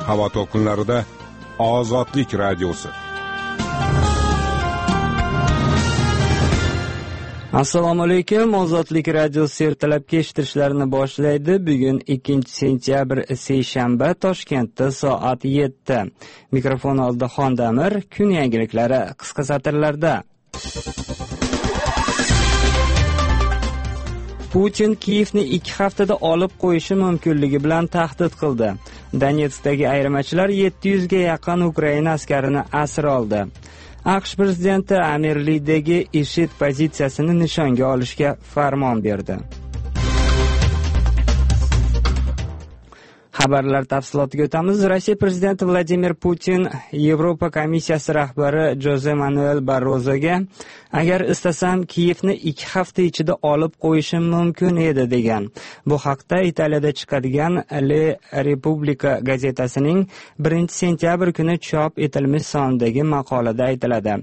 havo to'lqinlarida Ozodlik radiosi. Assalomu alaykum. Ozodlik radiosi ertalabki eshittirishlarni boshlaydi. Bugun 2-sentyabr seshanba, Toshkentda soat 7. Mikrofon oldida Xondamir. Kun yangiliklari qisqa satrlarda. Putin Kiyevni 2 haftada olib qo'yishi mumkinligi bilan tahdid qildi. Donetskdagi ayirmachilar 700 ga yaqin Ukraina askarini asir oldi. AQSh prezidenti Amirlikdagi IShID pozitsiyasini nishonga olishga farmon berdi. Xabarlar tafsilotiga o'tamiz. Rossiya prezidenti Vladimir Putin Yevropa komissiyasi rahbari Jose Manuel Barrozoga agar istasam Kiyevni 2 hafta ichida olib qo'yishim mumkin edi degan. Bu haqda Italiyada chiqadigan Le Repubblica gazetasining 1-sentyabr kuni chop etilmish sonidagi maqolada aytiladi.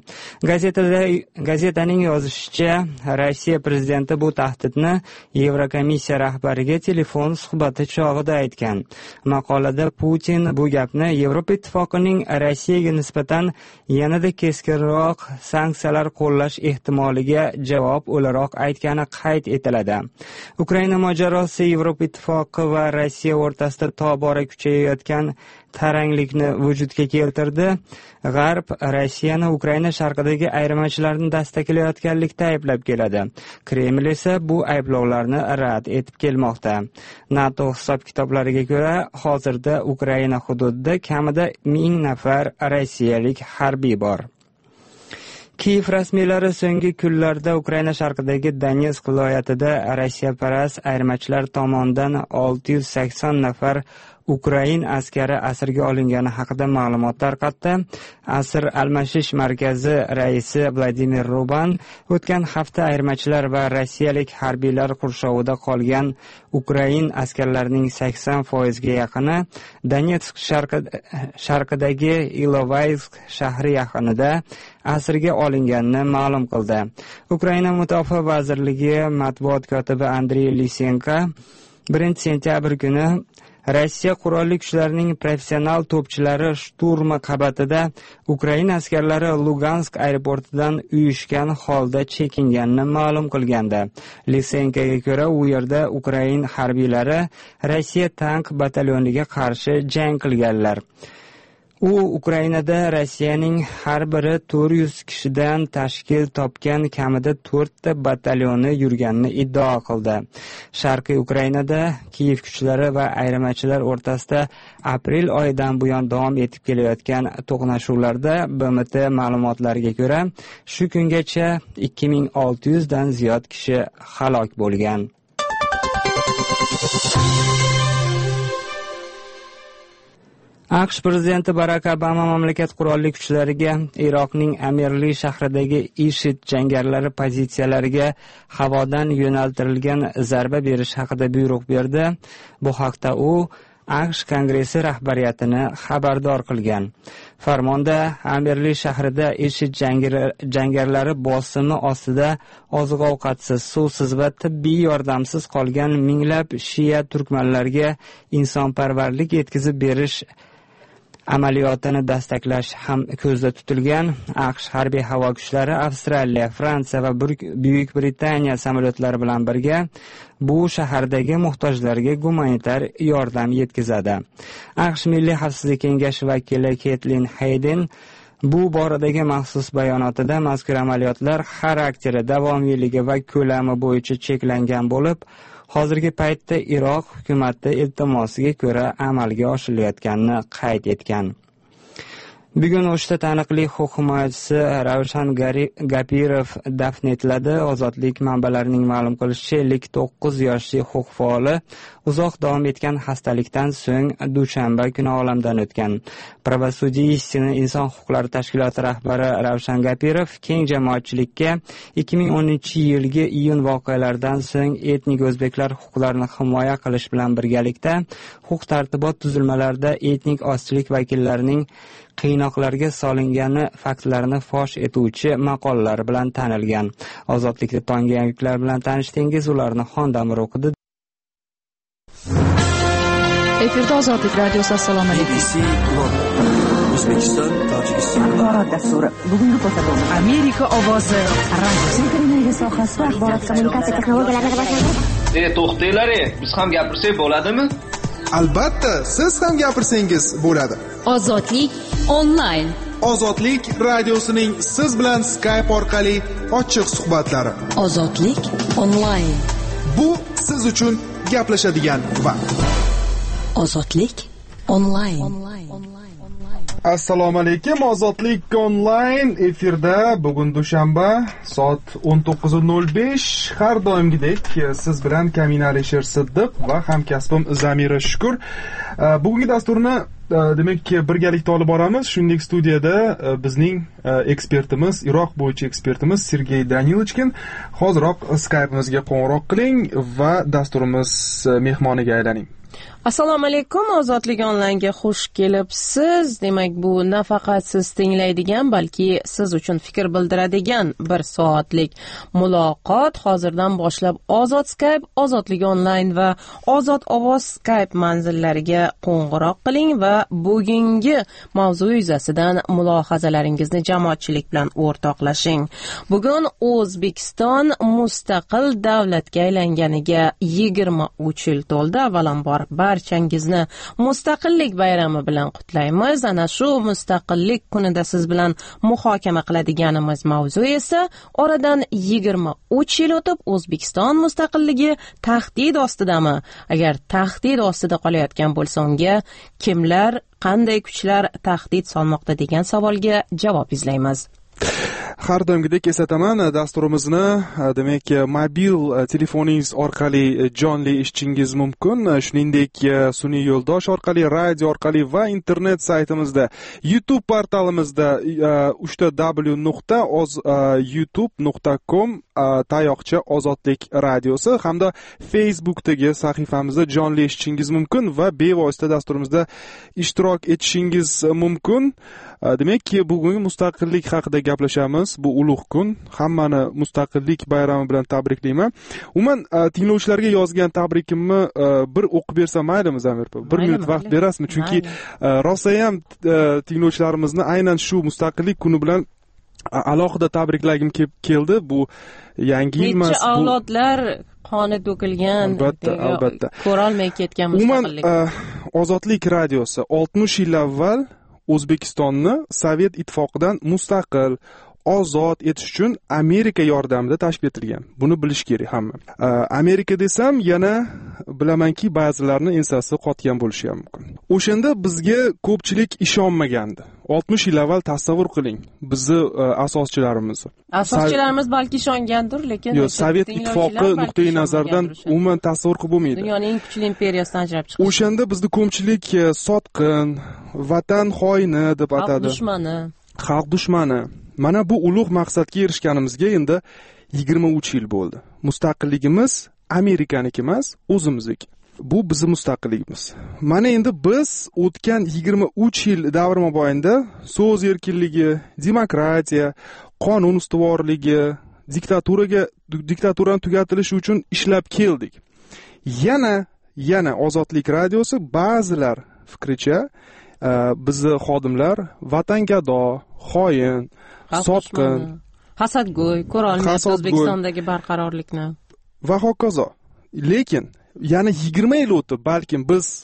Gazetaning yozishicha, Rossiya prezidenti bu tahdidni Yevrokomissiya rahbariga telefon suhbati chog'ida aytgan. Maqolada Putin bu gapni Yevropa ittifoqining Rossiyaga nisbatan yanada keskinroq sanksiyalar qo'llash ehtimoliga javob o'laroq aytgani qayd etiladi. Ukraina mojarosi Yevropa ittifoqi va Rossiya o'rtasida tobora kuchayayotgan taranglikni vujudga keltirdi. G'arb Rossiyani Ukraina sharqidagi ayirmachilarni dastaklayotganlikda ayblab keladi. Kreml esa bu ayblovlarni rad etib kelmoqda. NATO hisob-kitoblariga ko'ra, hozirda Ukraina hududida kamida 1000 nafar rossiyalik harbiy bor. Kiyev rasmiylari so'nggi kunlarda Ukraina sharqidagi Donetsk viloyatida Rossiyaparast ayirmachilar tomonidan 680 nafar Ukrain askari asirga olingani haqida ma'lumot tarqatdi. Asir almashish markazi raisi Vladimir Ruban o'tgan hafta ayirmachilar va rossiyalik harbiylar qurshovida qolgan Ukrain askarlarining 80% ga yaqini Donetsk sharqidagi Ilovaysk shahri yaqinida asirga olinganini ma'lum qildi. Ukraina mudofaa vazirligi matbuot kotibi Andrey Lisenko 1-sentyabr kuni Rossiya qurolli kuchlarining professional to'pchilari shturmi qabatida Ukraina askarlari Lugansk aeroportidan uyushgan holda chekinganini ma'lum qilgandi. Lisenkoga ko'ra, u yerda Ukraina harbiylari Rossiya tank batalyoniga qarshi jang qilganlar. U Ukrainada Rossiyaning har biri 400 kishidan tashkil topgan kamida 4 ta batalyoni yurganini iddao qildi. Sharqiy Ukrainada Kiyev kuchlari va ayirmachilar o'rtasida aprel oyidan buyon davom etib kelayotgan to'qnashuvlarda BMT ma'lumotlariga ko'ra, shu kungacha 2600 dan ziyod kishi halok bo'lgan. AQSh prezidenti Barack Obama mamlakat qurolli kuchlariga Iroqning Amirli shahridagi IShID jangarilari pozitsiyalariga havodan yo'naltirilgan zarba berish haqida buyruq berdi. Bu haqda u AQSh Kongressi rahbariyatini xabardor qilgan. Farmonda Amirli shahrida IShID jangarilari bosimi ostida oziq-ovqatsiz, suvsiz va tibbiy yordamsiz qolgan minglab shia turkmanlarga insonparvarlik yetkazib berish amaliyotini dastaklash ham ko'zda tutilgan. AQSh harbiy havo kuchlari Avstraliya, Fransiya va Buyuk Britaniya samolyotlari bilan birga bu shahardagi muhtojlarga gumanitar yordam yetkazadi. AQSh Milliy xavfsizlik kengashi vakili Ketlin Hayden bu boradagi maxsus bayonotida mazkur amaliyotlar xarakteri, davomiyligi va ko'lami bo'yicha cheklangan bo'lib, hozirgi paytda Iroq hukumati iltimosiga ko'ra amalga oshirilayotganini qayd etgan. Bugun o'shda taniqli huquq himoyachisi Ravshan Gapirov dafn etiladi. Ozodlik manbalarining ma'lum qilishicha, 59 yoshli huquq faoli uzoq davom etgan xastalikdan so'ng dushanba kuni olamdan o'tgan. Pravosudие istini inson huquqlari tashkiloti rahbari Ravshan Gapirov keng jamoatchilikka 2010-yilgi iyun voqealaridan so'ng etnik o'zbeklar huquqlarini himoya qilish bilan birgalikda huquq-tartibot tuzilmalarida etnik ozchilik vakillarining qiynoqlarga solingani faktlarini fosh etuvchi maqolalar bilan tanilgan. Ozodlikda tonggi yangiliklar bilan tanishdingiz, ularni Xondamir o'qidi. Efirda Ozodlik radiosi. Assalomu alaykum. O'zbekiston, Tojikiston axborot dasturi. Bugungi ko'rsatuv Amerika ovozi radiosi. Texnologiya sohasida axborot kommunikatsiya texnologiyalarini rivojlantirish. To'xtanglar, biz ham gapirsak bo'ladimi? Albatta, siz ham gapirsangiz bo'ladi. Ozodlik onlayn. Ozodlik radiosining siz bilan Skype orqali ochiq suhbatlari. Ozodlik onlayn. Bu siz uchun gaplashadigan vaqt. Ozodlik onlayn. Assalomu alaykum. Ozodlik onlayn efirda bugun dushanba soat 19:05. Har doimgidek siz bilan Kamin Alisher Siddiq va hamkasbim Zamira Shukur. Bugungi dasturni demak birgalikda olib boramiz. Shuningdek studiyada bizning ekspertimiz, Iroq bo'yicha ekspertimiz Sergey Danilochkin. Hoziroq Skype'imizga qo'ng'iroq qiling va dasturimiz mehmoniga aylaning. Assalomu alaykum, Ozodlik onlaynga xush kelibsiz. Demak, bu nafaqat siz tinglaydigan, balki siz uchun fikr bildiradigan bir soatlik muloqot. Hozirdan boshlab Ozod Skype, Ozodlik onlayn va Ozod ovoz Skype manzillariga qo'ng'iroq qiling va bugungi mavzu yuzasidan mulohazalaringizni jamoatchilik bilan o'rtoqlashing. Bugun O'zbekiston mustaqil davlatga aylanganiga 23 yil to'ldi. Avvalambor barchangizni mustaqillik bayrami bilan qutlaymiz. Ana shu mustaqillik kunida siz bilan muhokama qiladiganimiz mavzu esa oradan 23 yil o'tib O'zbekiston mustaqilligi tahdid ostidami? Agar tahdid ostida qolayotgan bo'lsa, unga kimlar, qanday kuchlar tahdid solmoqda degan savolga javob izlaymiz. Har doimgidek eslataman, dasturimizni demak mobil telefoningiz orqali jonli eshitishingiz mumkin. Shuningdek, sun'iy yo'ldosh orqali, radio orqali va internet saytimizda, YouTube portalimizda www.youtube.com tayoqcha ozodlik radiosi hamda Facebook'dagi sahifamizda jonli eshitishingiz mumkin va bevosita dasturimizda ishtirok etishingiz mumkin. Demak, bugungi mustaqillik haqida gaplashamiz. Bu ulug' kun. Hammani mustaqillik bayrami bilan tabriklayman. Umuman tinglovchilarga yozgan tabrikimni bir o'qib bersam maylimi, Zamir? Bir minut vaqt berasizmi? Chunki rosa ham tinglovchilarimizni aynan shu mustaqillik kuni bilan alohida tabriklagim keldi. Bu yangi yil emas, bu avlodlar qoni to'kilgan, albatta. Ko'rolmay ketgan mustaqillik. Ozodlik radiosi 60 yil avval O'zbekistonni Sovet ittifoqidan mustaqil, ozod etish uchun Amerika yordamida tashkil etilgan. Buni bilish kerak hamma. Amerika desam, yana bilamanki ba'zilarning ensasi qotgan bo'lishi ham mumkin. O'shanda bizga ko'pchilik ishonmagandi. 60 yil avval tasavvur qiling, bizni asoschilarimiz. Asoschilarimiz balki ishongandir, lekin Sovet ittifoqi nuqtai nazardan umuman tasavvur qilib bo'lmaydi. Dunyoning eng kuchli imperiyasidan ajrab chiqdi. O'shanda bizni ko'pchilik sotqin, vatan xoini deb atadi. Xalq dushmani. Mana bu ulug' maqsadga erishganimizga endi 23 yil bo'ldi. Mustaqilligimiz Amerikaniki emas, o'zimizniki. Bu bizning mustaqilligimiz. Mana endi biz o'tgan 23 yil davr mobaynida so'z erkinligi, demokratiya, qonun ustuvorligi, diktaturani tugatilishi uchun ishlab keldik. Yana Ozodlik radiosi ba'zilar fikricha bizni xodimlar vatangado, xoin, sotqin, hasadgo'y, ko'rolmayapti O'zbekistondagi barqarorlikni va hokazo. Lekin yana 20 yil o'tib, balkim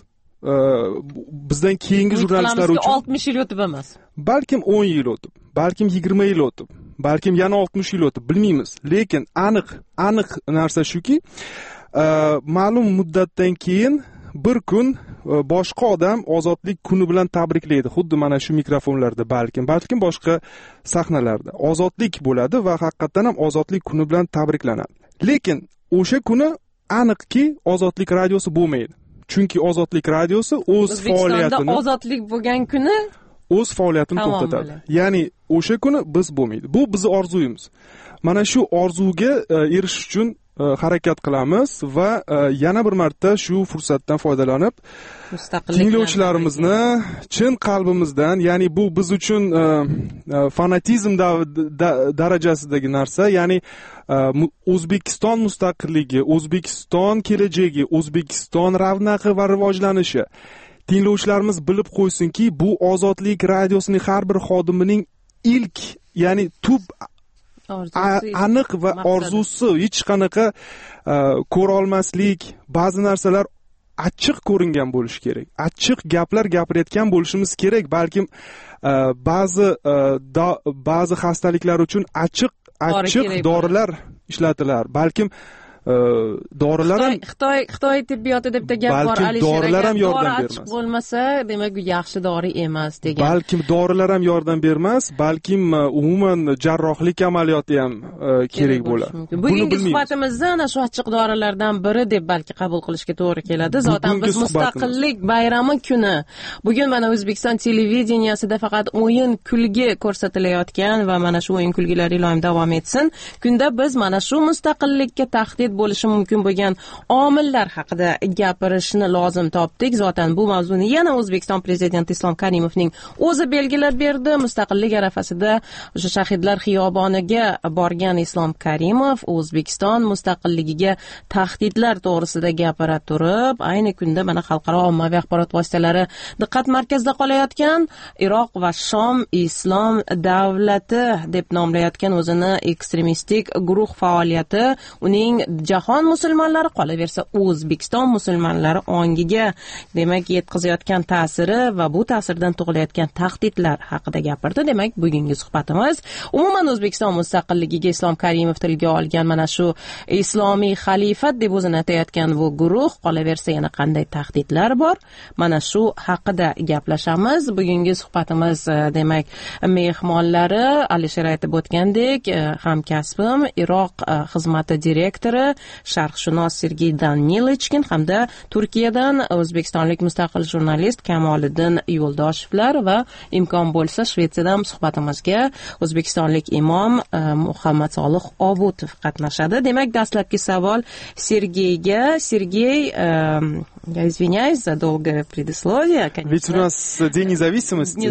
bizdan keyingi jurnalistlar uchun 60 yil o'tib emas, balkim 10 yil o'tib, balkim 20 yil o'tib, balkim yana 60 yil o'tib, bilmaymiz. Lekin aniq narsa shuki, ma'lum muddatdan keyin bir kun boshqa odam ozodlik kuni bilan tabriklaydi. Xuddi mana shu mikrofonlarda, balkim boshqa sahnalarda ozodlik bo'ladi va haqiqatan ham ozodlik kuni bilan tabriklanadi. Lekin o'sha kuni aniqki Ozodlik radiosi bo'lmaydi. Chunki Ozodlik radiosi o'z faoliyatini, ozodlik bo'lgan kuni o'z faoliyatini to'xtatadi. Ya'ni o'sha kuni biz bo'lmaydi. Bu bizning orzuyimiz. Mana shu orzuga erishish uchun harakat qilamiz va yana bir marta shu fursatdan foydalanib tinglovchilarimizni chin qalbimizdan, ya'ni bu biz uchun fanatizm darajasidagi narsa, ya'ni O'zbekiston mustaqilligi, O'zbekiston kelajagi, O'zbekiston ravnaqi va rivojlanishi. Tinglovchilarimiz bilib qo'ysinki, bu Ozodlik radiosining har bir xodimining ilk, ya'ni tub aniq va orzusi, hech qanaqa ko'ra olmaslik, ba'zi narsalar achchiq ko'ringan bo'lishi kerak. Achchiq gaplar gapirayotgan bo'lishimiz kerak. Balkim ba'zi xastaliklar uchun achchiq dorilar ishlatilar. Balkim dorilar ham Xitoy tibbiyotida bitta gap bor, Alisher dorilar ham yordam bermas. Bo'lmasa, demak bu yaxshi dori emas degan. Balkim dorilar ham yordam bermas, balkim umuman jarrohlik amaliyoti ham kerak bo'ladi. Bugungi suhbatimizda ana shu achchiq dorilardan biri deb balki qabul qilishga to'g'ri keladi. Zotan biz mustaqillik bayrami kuni bugun mana O'zbekiston televideniyasida faqat o'yin kulgi ko'rsatilayotgan va mana shu o'yin kulgilar iloyim davom etsin. Kunda biz mana shu mustaqillikka tahdid bo'lishi mumkin bo'lgan omillar haqida gapirishni lozim topdik. Zotan bu mavzuni yana O'zbekiston prezidenti Islom Karimovning o'zi belgilab berdi. Mustaqillik arafasida o'sha shahidlar xiyoboniga borgan Islom Karimov O'zbekiston mustaqilligiga tahdidlar to'g'risida gapira turib, ayni kunda mana xalqaro ommaviy axborot vositalari diqqat markazida qolayotgan Iroq va Shom islom davlati deb nomlayotgan o'zini ekstremistik guruh faoliyati uning jahon musulmonlari, qolaversa O'zbekiston musulmonlari ongiga demak yetkazayotgan ta'siri va bu ta'sirdan tug'ilayotgan tahdidlar haqida gapirdi. Demak, bugungi suhbatimiz umuman O'zbekiston mustaqilligiga Islom Karimov tilga olgan mana shu islomiy xalifat deb o'zini atayotgan bu guruh, qolaversa yana qanday tahdidlar bor, mana shu haqida gaplashamiz. Bugungi suhbatimiz demak mehmonlari Alisher aytib o'tgandek, hamkasbim Iroq xizmati direktori sharqshunos Sergey Danilichkin hamda Turkiyadan o'zbekistonlik mustaqil jurnalist Kamoliddin Yo'ldoshevlar va imkon bo'lsa Shvetsiyadan suhbatimizga o'zbekistonlik imom Muhammad Solih Obutov qatnashadi. Demak, dastlabki savol Sergeyga. Sergey, я извиняюсь за долгое предисловие, конечно. Ведь у нас День независимости.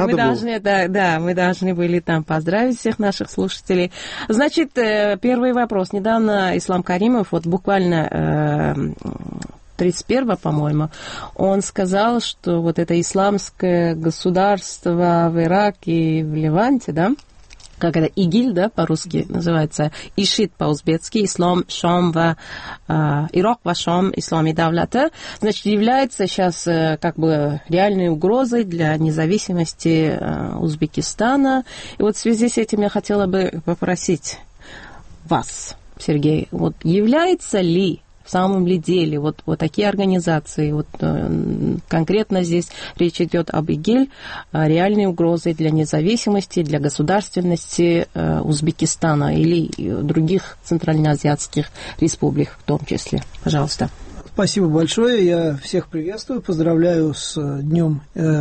Мы должны были там поздравить всех наших слушателей. Значит, первый вопрос. Недавно Ислам Каримов, вот буквально 31-го, по-моему, он сказал, что вот это исламское государство в Ираке и в Ливанте, да, как это, ИГИЛ, да, по-русски называется, ИШИД по-узбекски, Ислам, Шам ва Ирак ва Шам, Ислами Давлата, значит, является сейчас как бы реальной угрозой для независимости Узбекистана. И вот в связи с этим я хотела бы попросить вас, Сергей, вот является ли в самом ли деле вот такие организации, вот конкретно здесь речь идет об ИГИЛ, реальной угрозой для независимости, для государственности Узбекистана или других центральноазиатских республик в том числе? Пожалуйста. Спасибо большое. Я всех приветствую, поздравляю с Днем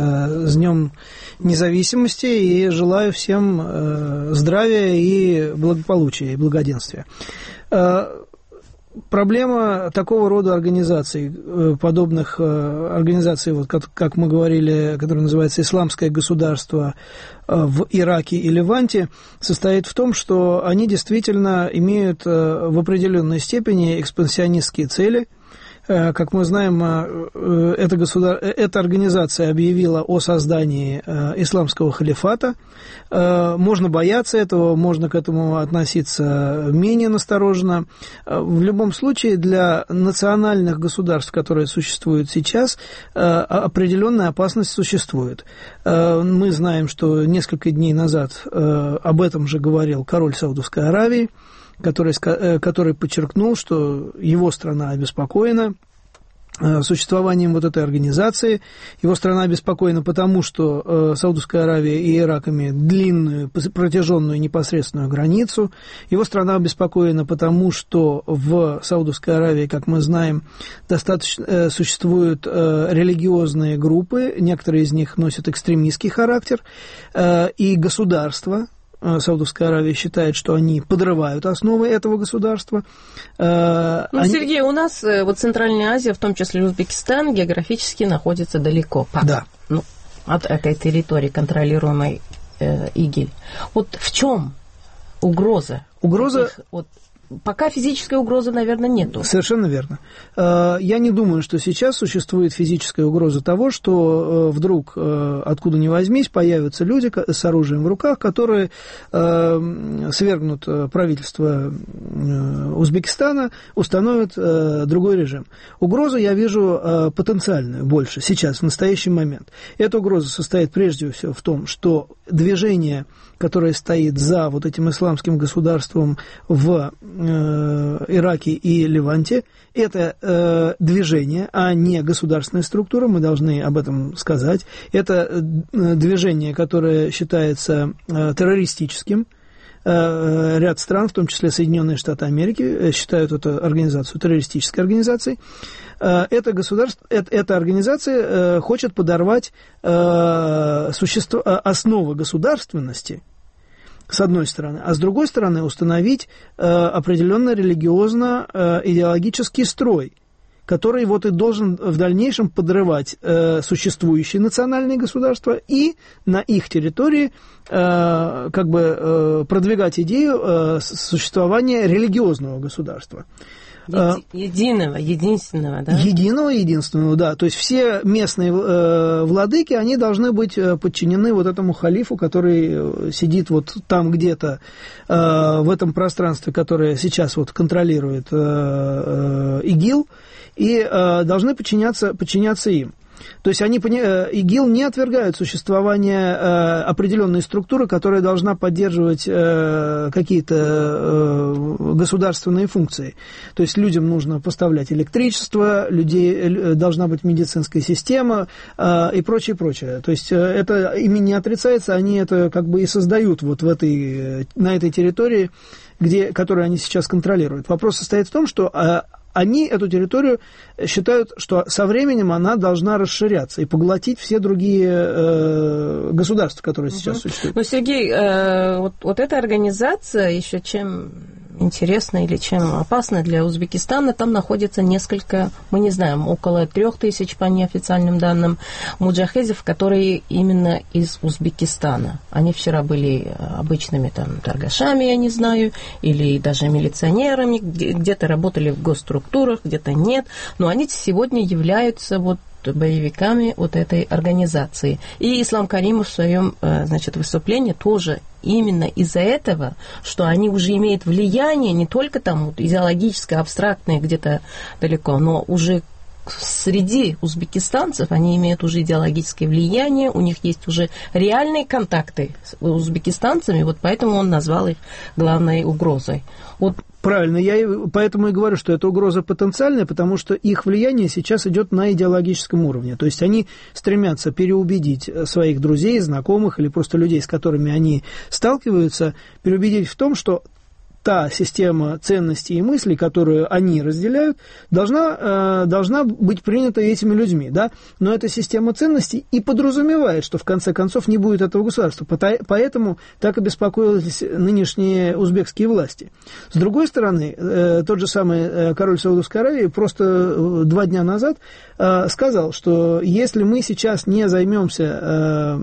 независимости и желаю всем здравия и благополучия и благоденствия. Проблема такого рода организаций, подобных организаций, вот как мы говорили, которая называется «Исламское государство» в Ираке и Ливанте, состоит в том, что они действительно имеют в определенной степени экспансионистские цели. Как мы знаем, эта организация объявила о создании исламского халифата. Можно бояться этого, можно к этому относиться менее настороженно. В любом случае, для национальных государств, которые существуют сейчас, определенная опасность существует. Мы знаем, что несколько дней назад об этом же говорил король Саудовской Аравии, который подчеркнул, что его страна обеспокоена существованием вот этой организации. Его страна обеспокоена потому, что Саудовская Аравия и Ирак имеют длинную, протяженную непосредственную границу. Его страна обеспокоена потому, что в Саудовской Аравии, как мы знаем, достаточно существуют религиозные группы, некоторые из них носят экстремистский характер, и государство Саудовская Аравия считает, что они подрывают основы этого государства. Сергей, у нас вот Центральная Азия, в том числе Узбекистан, географически находится далеко. Пока. Да. От этой территории, контролируемой ИГИЛь. Вот в чем угроза? Пока физической угрозы, наверное, нету. Совершенно верно. Я не думаю, что сейчас существует физическая угроза того, что вдруг, откуда ни возьмись, появятся люди с оружием в руках, которые свергнут правительство Узбекистана, установят другой режим. Угрозу я вижу потенциальную больше сейчас, в настоящий момент. Эта угроза состоит прежде всего в том, что движение, которое стоит за вот этим исламским государством в Ираке и Леванте, это движение, а не государственная структура, мы должны об этом сказать. Это движение, которое считается террористическим. Ряд стран, в том числе Соединенные Штаты Америки, считают эту организацию террористической организацией. Эта организация хочет подорвать основы государственности, с одной стороны, а с другой стороны установить определенный религиозно-идеологический строй, который вот и должен в дальнейшем подрывать существующие национальные государства и на их территории продвигать идею существования религиозного государства. Единственного, да? Единственного, да. То есть все местные владыки, они должны быть подчинены вот этому халифу, который сидит вот там где-то в этом пространстве, которое сейчас вот контролирует ИГИЛ, и должны подчиняться им. То есть ИГИЛ не отвергают существование определенной структуры, которая должна поддерживать какие-то государственные функции. То есть людям нужно поставлять электричество, должна быть медицинская система и прочее, прочее. То есть это ими не отрицается, они это и создают вот на этой территории, которую они сейчас контролируют. Вопрос состоит в том, что они эту территорию считают, что со временем она должна расширяться и поглотить все другие государства, которые сейчас существуют. Ну, Сергей, вот эта организация еще чем интересна или чем опасна для Узбекистана, там находится несколько, мы не знаем, около 3000 по неофициальным данным муджахедов, которые именно из Узбекистана. Они вчера были обычными торгашами, я не знаю, или даже милиционерами, где-то работали в госструктурах, где-то нет, но они сегодня являются боевиками этой организации. И Ислам Каримов в своем выступлении тоже именно из-за этого, что они уже имеют влияние не только идеологическое, абстрактное где-то далеко, но уже среди узбекистанцев они имеют уже идеологическое влияние, у них есть уже реальные контакты с узбекистанцами, поэтому он назвал их главной угрозой. Правильно, я поэтому и говорю, что это угроза потенциальная, потому что их влияние сейчас идет на идеологическом уровне. То есть они стремятся переубедить своих друзей, знакомых или просто людей, с которыми они сталкиваются, переубедить в том, что та система ценностей и мыслей, которую они разделяют, должна быть принята этими людьми, да? Но эта система ценностей и подразумевает, что в конце концов не будет этого государства. Поэтому так обеспокоились нынешние узбекские власти. С другой стороны, тот же самый король Саудовской Аравии просто 2 дня назад сказал, что если мы сейчас не займемся,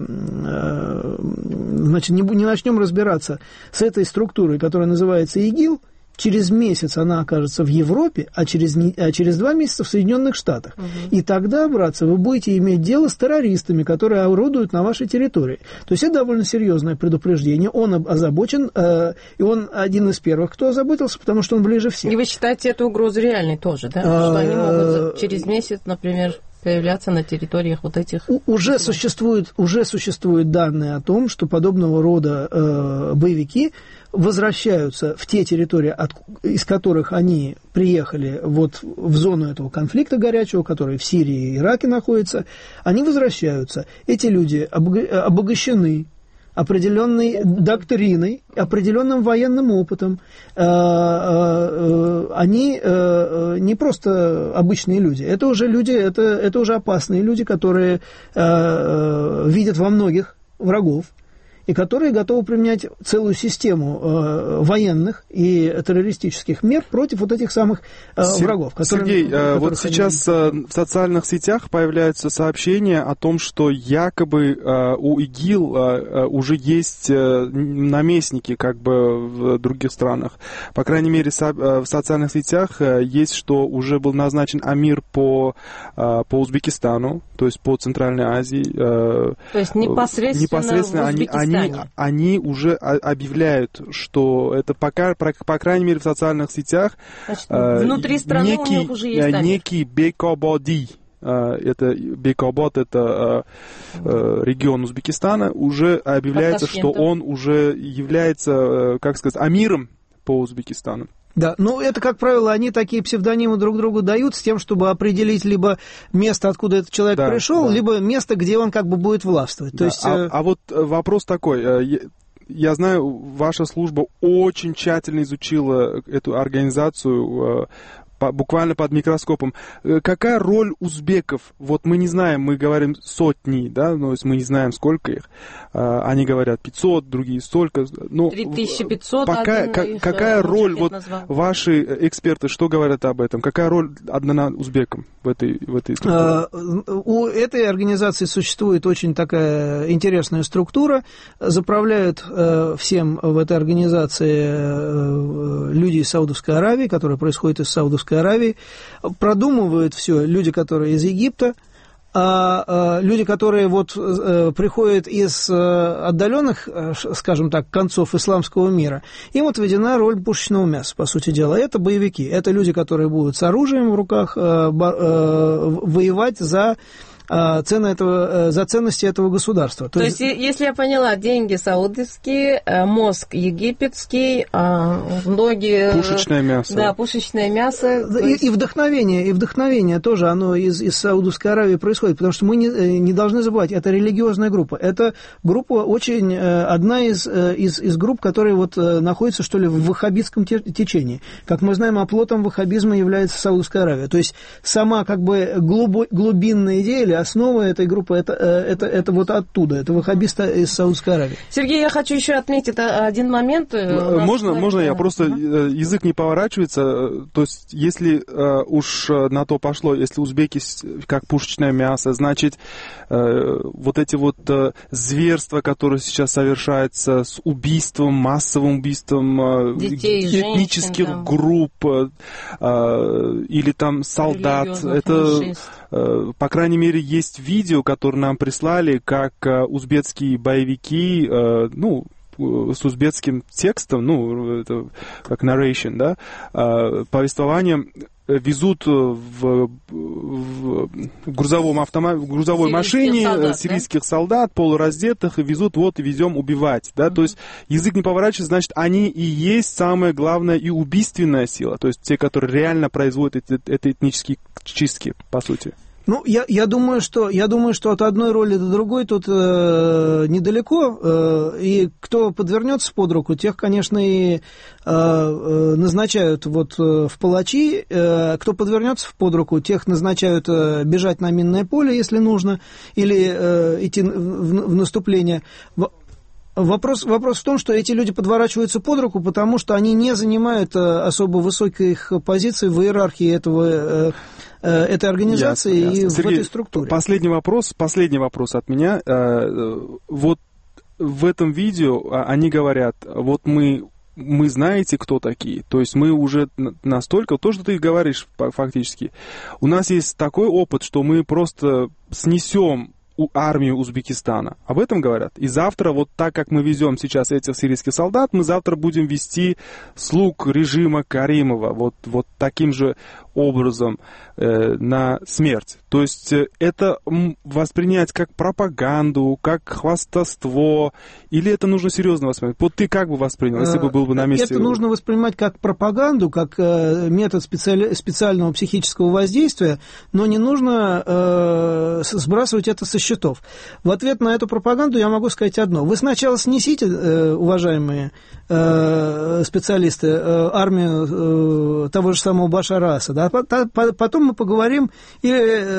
не начнем разбираться с этой структурой, которая называется ИГИЛ, через месяц она окажется в Европе, а через 2 месяца в Соединенных Штатах. И тогда, братцы, вы будете иметь дело с террористами, которые орудуют на вашей территории. То есть это довольно серьезное предупреждение. Он озабочен, и он один из первых, кто озаботился, потому что он ближе всех. И вы считаете эту угрозу реальной тоже, да? Что они могут через месяц, например, появляться на территориях этих... Уже существуют данные о том, что подобного рода боевики возвращаются в те территории, из которых они приехали в зону этого конфликта горячего, который в Сирии и Ираке находится. Они возвращаются. Эти люди обогащены определенной доктриной, определенным военным опытом. Они не просто обычные люди, это уже люди, это уже опасные люди, которые видят во многих врагов. и которые готовы применять целую систему военных и террористических мер против вот этих самых врагов. Сергей, вот сейчас в социальных сетях появляются сообщения о том, что якобы у ИГИЛ уже есть наместники как бы в других странах. По крайней мере, в социальных сетях есть, что уже был назначен амир по Узбекистану, то есть по Центральной Азии. То есть непосредственно в Узбекистане. Они уже объявляют, что это по крайней мере в социальных сетях. Значит, внутри страны у них уже есть амир. Некий Бекободи. Это Бекобод, это регион Узбекистана, уже объявляется, что он уже является, как сказать, амиром по Узбекистану. Да, ну это, как правило, они такие псевдонимы друг другу дают с тем, чтобы определить либо место, откуда этот человек пришел, либо место, где он как бы будет властвовать. То есть, а вот вопрос такой. Я знаю, ваша служба очень тщательно изучила эту организацию, буквально под микроскопом. Какая роль узбеков? Вот мы не знаем, мы говорим сотни, да, но мы не знаем, сколько их. Они говорят 500, другие столько. 3500. Какая роль, вот ваши эксперты, что говорят об этом? Какая роль отдана узбекам в этой структуре? У этой организации существует очень такая интересная структура. Заправляют всем в этой организации люди из Саудовской Аравии, которые происходят из Саудовской Аравии, продумывают все люди, которые из Египта, а люди, которые вот приходят из отдаленных, скажем так, концов исламского мира, им отведена роль пушечного мяса, по сути дела. Это боевики, это люди, которые будут с оружием в руках воевать за ценности этого государства. То есть, если я поняла, деньги саудовские, мозг египетский, ноги... Пушечное мясо. Да, пушечное мясо. И вдохновение тоже, оно из Саудовской Аравии происходит, потому что мы не должны забывать, это религиозная группа. Это группа очень... одна из групп, которые вот находятся, что ли, в ваххабитском течении. Как мы знаем, оплотом ваххабизма является Саудовская Аравия. То есть, сама как бы глубинная идея или основа этой группы это вот оттуда, это ваххабисты из Саудовской Аравии. Сергей, я хочу еще отметить один момент. Можно я просто язык не поворачивается, то есть если уж на то пошло, если узбеки как пушечное мясо, значит вот эти вот зверства, которые сейчас совершаются с убийством, массовым убийством детей, этнических женщин, групп или там солдат, это по крайней мере есть видео, которое нам прислали, как узбекские боевики, с узбекским текстом, это как narration, да, повествованием везут в грузовой машине солдат, сирийских солдат, полураздетых, и везут, и везем убивать, да, то есть язык не поворачивается, значит, они и есть самая главная и убийственная сила, то есть те, которые реально производят эти этнические чистки, по сути. Ну, я думаю, что от одной роли до другой тут недалеко, и кто подвернется под руку, тех, конечно, и назначают в палачи, кто подвернется под руку, тех назначают бежать на минное поле, если нужно, или идти в наступление. Вопрос в том, что эти люди подворачиваются под руку, потому что они не занимают особо высоких позиций в иерархии этой организации. Ясно. И Сергей, в этой структуре. Последний вопрос от меня. Вот в этом видео они говорят, вот мы знаете, кто такие. То есть мы уже настолько, то, что ты говоришь фактически, у нас есть такой опыт, что мы просто снесем армию Узбекистана. Об этом говорят. И завтра, вот так как мы везем сейчас этих сирийских солдат, мы завтра будем вести слуг режима Каримова вот таким же образом на смерть. То есть это воспринять как пропаганду, как хвастовство, или это нужно серьезно воспринимать? Вот ты как бы воспринял, если бы был бы на месте? Это нужно воспринимать как пропаганду, как метод специального психического воздействия, но не нужно сбрасывать это со счетов. В ответ на эту пропаганду я могу сказать одно. Вы сначала снесите, уважаемые специалисты, армию того же самого Башара Асада, а потом мы поговорим или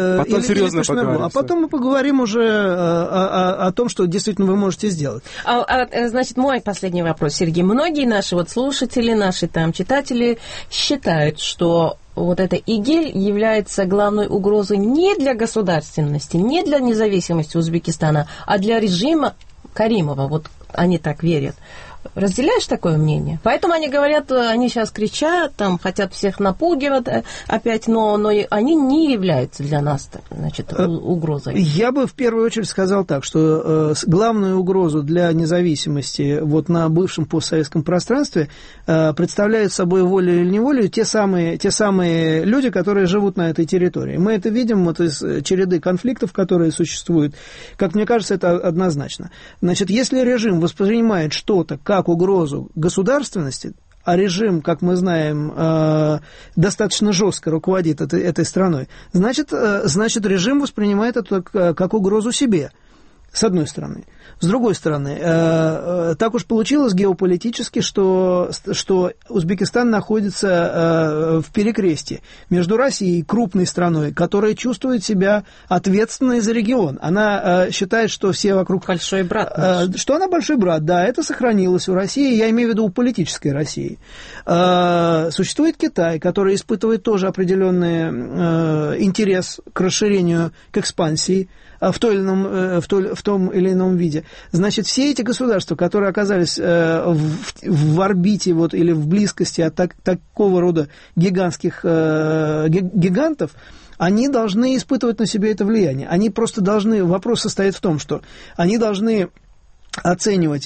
Потом серьезно поговорим. А потом мы поговорим уже о том, что действительно вы можете сделать. Значит, мой последний вопрос, Сергей. Многие наши слушатели, наши там читатели считают, что вот эта ИГИЛ является главной угрозой не для государственности, не для независимости Узбекистана, а для режима Каримова. Вот они так верят. Разделяешь такое мнение? Поэтому они говорят, они сейчас кричат, там, хотят всех напугивать опять, но они не являются для нас, значит, угрозой. Я бы в первую очередь сказал так, что главную угрозу для независимости вот на бывшем постсоветском пространстве представляют собой волей или неволей те самые люди, которые живут на этой территории. Мы это видим вот из череды конфликтов, которые существуют. Как мне кажется, это однозначно. Значит, если режим воспринимает что-то как угрозу государственности, а режим, как мы знаем, достаточно жестко руководит этой страной, значит, режим воспринимает это как угрозу себе, с одной стороны. С другой стороны, так уж получилось геополитически, что Узбекистан находится в перекрестии между Россией, крупной страной, которая чувствует себя ответственной за регион. Она считает, что все вокруг... Большой брат. Что она большой брат, да, это сохранилось у России, я имею в виду у политической России. Существует Китай, который испытывает тоже определенный интерес к расширению, к экспансии в том или ином виде. Значит, все эти государства, которые оказались в орбите вот, или в близкости от такого рода гигантских гигантов, они должны испытывать на себе это влияние. Они просто должны... Вопрос состоит в том, что они должны оценивать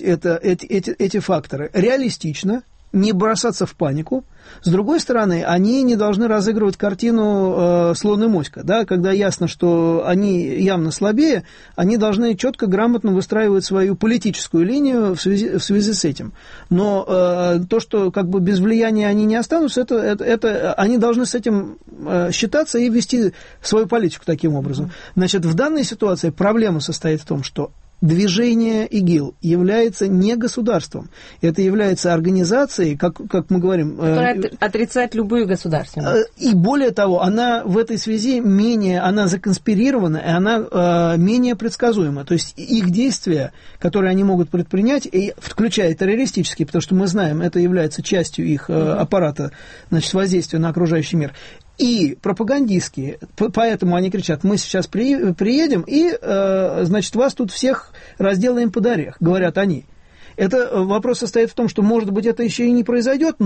эти факторы реалистично, не бросаться в панику. С другой стороны, они не должны разыгрывать картину слон и моська. Да? Когда ясно, что они явно слабее, они должны четко, грамотно выстраивать свою политическую линию в связи с этим. Но то, что как бы без влияния они не останутся, это они должны с этим считаться и вести свою политику таким образом. Значит, в данной ситуации проблема состоит в том, что движение ИГИЛ является не государством. Это является организацией, как мы говорим... Которая отрицает любую государственность. И более того, она в этой связи она законспирирована, и она менее предсказуема. То есть их действия, которые они могут предпринять, включая террористические, потому что мы знаем, это является частью их аппарата, значит, воздействия на окружающий мир, и пропагандистские, поэтому они кричат, мы сейчас приедем и, значит, вас тут всех разделаем под орех, говорят они. Это вопрос состоит в том, что, может быть, это еще и не произойдет,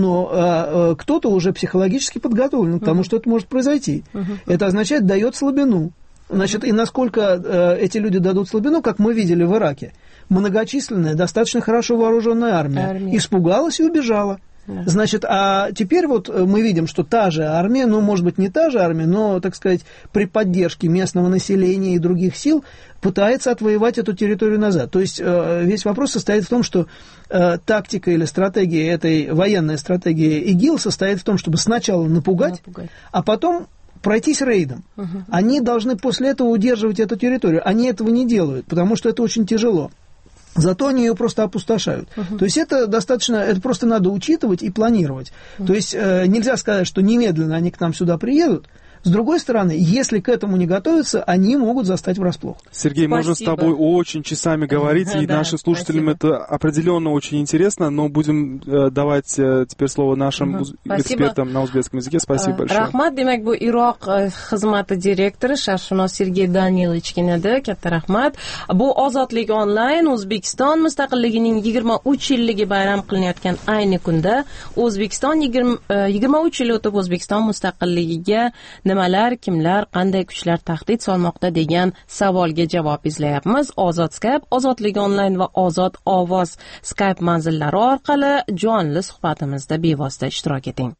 но кто-то уже психологически подготовлен к тому, что это может произойти. Это означает, дает слабину. Значит, и насколько эти люди дадут слабину, как мы видели в Ираке, многочисленная, достаточно хорошо вооруженная армия испугалась и убежала. Значит, а теперь вот мы видим, что та же армия, ну, может быть, не та же армия, но, так сказать, при поддержке местного населения и других сил пытается отвоевать эту территорию назад. То есть весь вопрос состоит в том, что тактика или стратегия военная стратегия ИГИЛ состоит в том, чтобы сначала напугать. А потом пройтись рейдом. Они должны после этого удерживать эту территорию. Они этого не делают, потому что это очень тяжело. Зато они ее просто опустошают. То есть это просто надо учитывать и планировать. То есть нельзя сказать, что немедленно они к нам сюда приедут. С другой стороны, если к этому не готовятся, они могут застать врасплох. Сергей, можно с тобой очень часами говорить, и нашим слушателям это определенно очень интересно, но будем давать теперь слово нашим экспертам на узбекском языке. Спасибо большое. Rahmat, demak bu Iroq xizmati direktori sharqshunos Sergey Danilovichga edi. Katta rahmat. Bu Ozodlik onlayn O'zbekiston mustaqilligining 23 yilligi bayram qilinayotgan ayni kunda O'zbekiston 23 yil o'tib O'zbekiston mustaqilligiga nimalar, kimlar, qanday kuchlar tahdid solmoqda degan savolga javob izlayapmiz. Ozod Skype, Ozodlik onlayn va Ozod ovoz Skype manzillari orqali jonli suhbatimizda bevosita ishtirok eting.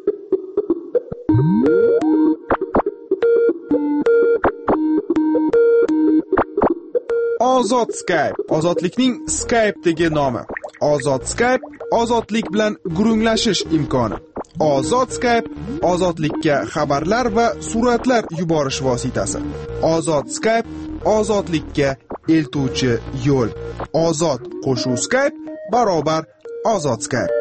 Ozod Skype, ozodlikning Skype'dagi nomi. Ozod Skype, ozodlik bilan gurunglashish imkoni. Ozod Skype, ozodlikka xabarlar va suratlar yuborish vositasi. Ozod Skype, ozodlikka eltuvchi yo'l. Ozod qo'shuv Skype barobar Ozod Skype.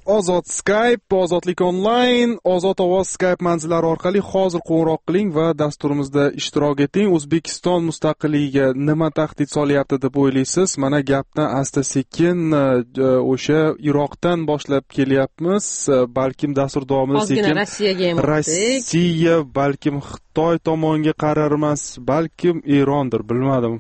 Ozod Skype, Ozodlik onlayn, Ozod ovoz Skype manzillari orqali hozir qo'ng'iroq qiling va dasturimizda ishtirok eting. O'zbekiston mustaqilligiga nima tahdid solyapti deb o'ylaysiz? Mana gapni asta-sekin o'sha Iroqdan boshlab kelyapmiz. Balkim dastur davomida sekin Rossiya, balkim Xitoy tomonga qarar emas, balkim Erondir, bilmadim.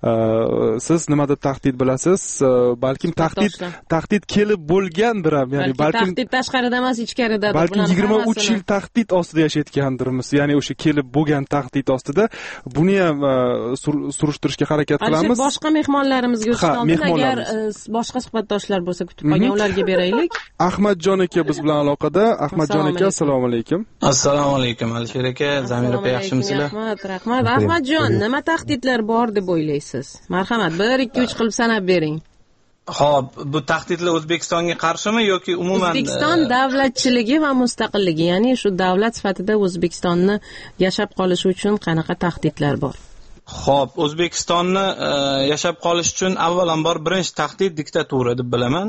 Siz nima deb tahdid bilasiz? Balkim tahdid kelib bo'lgandir ham, ya'ni balkim tahdid tashqarida emas, ichkarida. Balkim 23 yil tahdid ostida yashayotgandirmiz, ya'ni o'sha kelib bo'lgan tahdid ostida. Buni ham surishtirishga harakat qilamiz. Boshqa mehmonlarimizga o'tishdan agar boshqa suhbatdoshlar bo'lsa kutib qolgan, ularga beraylik. Ahmadjon aka biz bilan aloqada. Ahmadjon aka, assalomu alaykum. Assalomu alaykum Alisher aka, Zamir aka, yaxshimisizlar? Rahmat. Ahmadjon, nima tahdidlar bor deb o'ylaysiz? Marhamat, 1-2-3 qilib sanab bering. Xo'p, bu tahdidlar O'zbekistonga qarshimi yoki umuman O'zbekiston davlatchiligi va mustaqilligi, ya'ni shu davlat sifatida O'zbekistonni yashab qolishi uchun qanaqa tahdidlar bor? Xo'p, O'zbekistonni yashab qolish uchun avvalambor birinchi tahdid diktatura deb bilaman.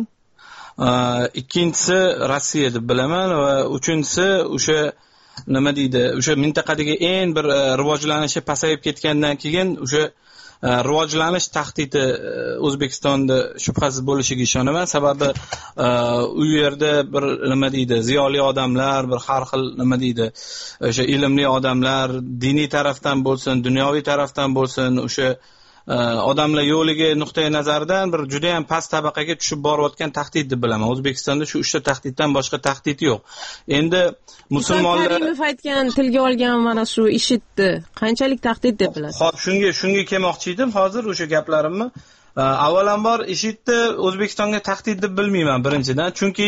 Ikkinchisi Rossiya deb bilaman va uchinchisi o'sha nima deydi, o'sha mintaqadagi eng bir rivojlanishi pasayib ketgandan keyin o'sha rivojlanish tahdidi O'zbekistonda shubhasiz bo'lishiga ishonaman. Sababi u yerda bir nima deydi, ziyoli odamlar, bir har xil nima deydi, o'sha ilmli odamlar, diniy tarafdan bo'lsin, dunyoviy tarafdan bo'lsin, o'sha odamlar yo'liga nuqtai nazardan bir juda ham past tabaqaga tushib borayotgan tahdid deb bilaman. O'zbekistonda shu 3 ta tahdiddan boshqa tahdid yo'q. Endi musulmonlar Karimov aytgan, tilga olgan mana shu IShIDni qanchalik tahdid deb bilasiz? Xo'p, shunga kelmoqchi edim hozir o'sha gaplarimni. Avvalambor IShIDni O'zbekistonga tahdid deb bilmayman birinchidan, chunki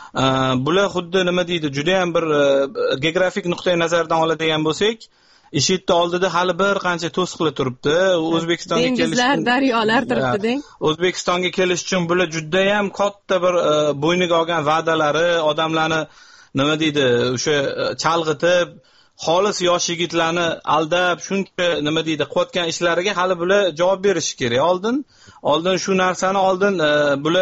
bular xuddi nima deydi, juda ham bir geografik nuqtai nazardan oladigan bo'lsak, IShIDni oldida hali bir qancha to'siqlar turibdi. O'zbekistonga kelish uchun daryolar turibdi deng. O'zbekistonga kelish uchun bular juda ham katta bir bo'yniga olgan va'dalari, odamlarni nima deydi, o'sha chalg'itib, xolis yosh yigitlarni aldab, shuncha nima deydi, qilayotgan ishlariga hali bular javob berishi kerak. Oldin shu narsani bular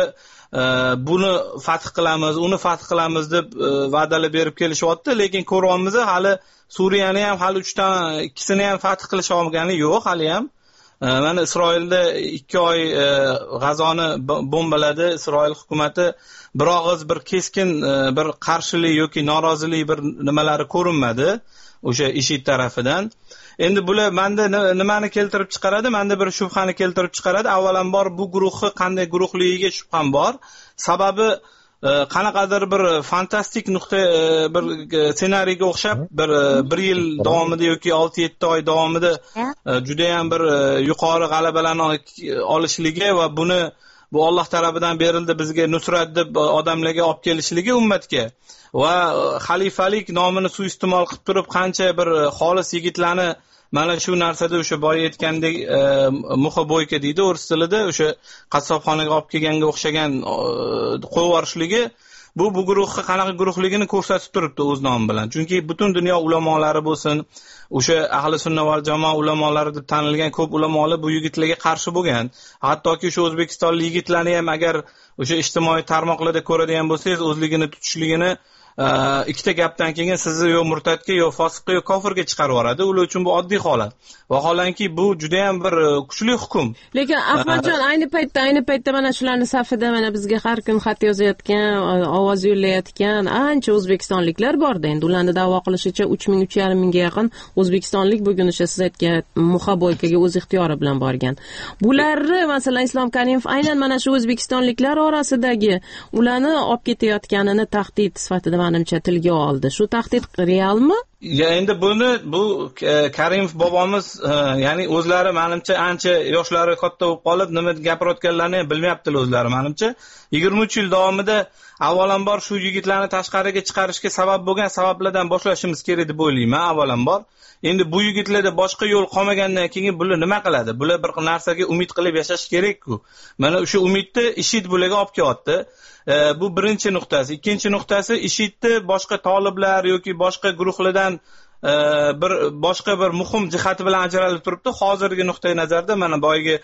buni fath qilamiz, uni fath qilamiz deb va'dalar berib kelishyapti, lekin ko'ryapmiz hali Suriyani ham hali 3 ta, ikkisini ham fath qilisha olgani yo'q hali ham. Mana Isroilda 2 oy G'azoni bombaladi. Isroil hukumatı bir og'iz bir keskin bir qarshilik yoki norozilik bir nimalari ko'rinmadi o'sha IShID tarafidan. Endi bular menda nimani keltirib chiqaradi? Menda bir shubhani keltirib chiqaradi. Avvalambor bu guruhni qanday guruhligiga shubham bor. Sababi qanaqadir bir fantastik nuqta bir ssenariyga o'xshab bir yil davomida yoki 6-7 oy davomida juda ham bir yuqori g'alabalarni olishligi va buni bu Alloh tarafidan berildi bizga nusrat deb odamlarga olib kelishligi ummatga va xalifalik nomini suiiste'mol qilib turib qancha bir xolis yigitlarni mana shu narsada o'sha boya aytgandek muxa bo'yka deydi o'ris tilida, o'sha qassobxonaga olib kelganga o'xshagan qo'yib yuborishligi bu guruhga qanaqa guruhligini ko'rsatib turibdi o'z nomi bilan. Chunki butun dunyo ulamolari bo'lsin, o'sha ahli sunna va jamoa ulamolari deb tanilgan ko'p ulamolar bu yigitlarga qarshi bo'lgan. Hattoki o'sha o'zbekistonlik yigitlarni ham agar o'sha ijtimoiy tarmoqlarda ko'radigan bo'lsangiz, o'zligini tutishligini ikkita gapdan keyin sizni yo murtadga yo fosiqqa yo kofirga chiqarib yuboradi. Ular uchun bu oddiy holat. Vaholanki bu juda ham bir kuchli hukm. Lekin Ahmadjon ayni paytda mana shularning safida mana bizga har kun xat yozayotgan, ovoz yo'llayotgan ancha o'zbekistonliklar bor-da. Endi ularning da'vo qilishicha 3,5 mingga yaqin o'zbekistonlik bugun o'sha siz aytgan muxa bo'ykaga o'z ixtiyori bilan borgan. Bularni masalan Islom Karimov aynan mana shu o'zbekistonliklar orasidagi ularni olib ketayotganini tahdid sifatida menimcha tilga oldi. Shu tahdid realmi? Ya endi bu Karimov bobomiz ya'ni o'zlari menimcha ancha yoshlari katta bo'lib qolib nima gapirayotganlarini bilmayaptilar o'zlari menimcha. 23 yil davomida avvalambor shu yigitlarni tashqariga chiqarishga sabab bo'lgan sabablardan boshlashimiz kerak deb o'ylayman avvalambor. Endi bu yigitlarda boshqa yo'l qolmagandan keyin bular nima qiladi? Bular bir narsaga umid qilib yashash kerak-ku. Mana o'sha umidni IShID bularga olib kelyapti. Bu birinchi nuqtasi. Ikkinchi nuqtasi IShIDni boshqa toliblar yoki boshqa guruhlardan boshqa bir muhim jihati bilan ajralib turibdi. Hozirgi nuqtai nazarda mana boyagi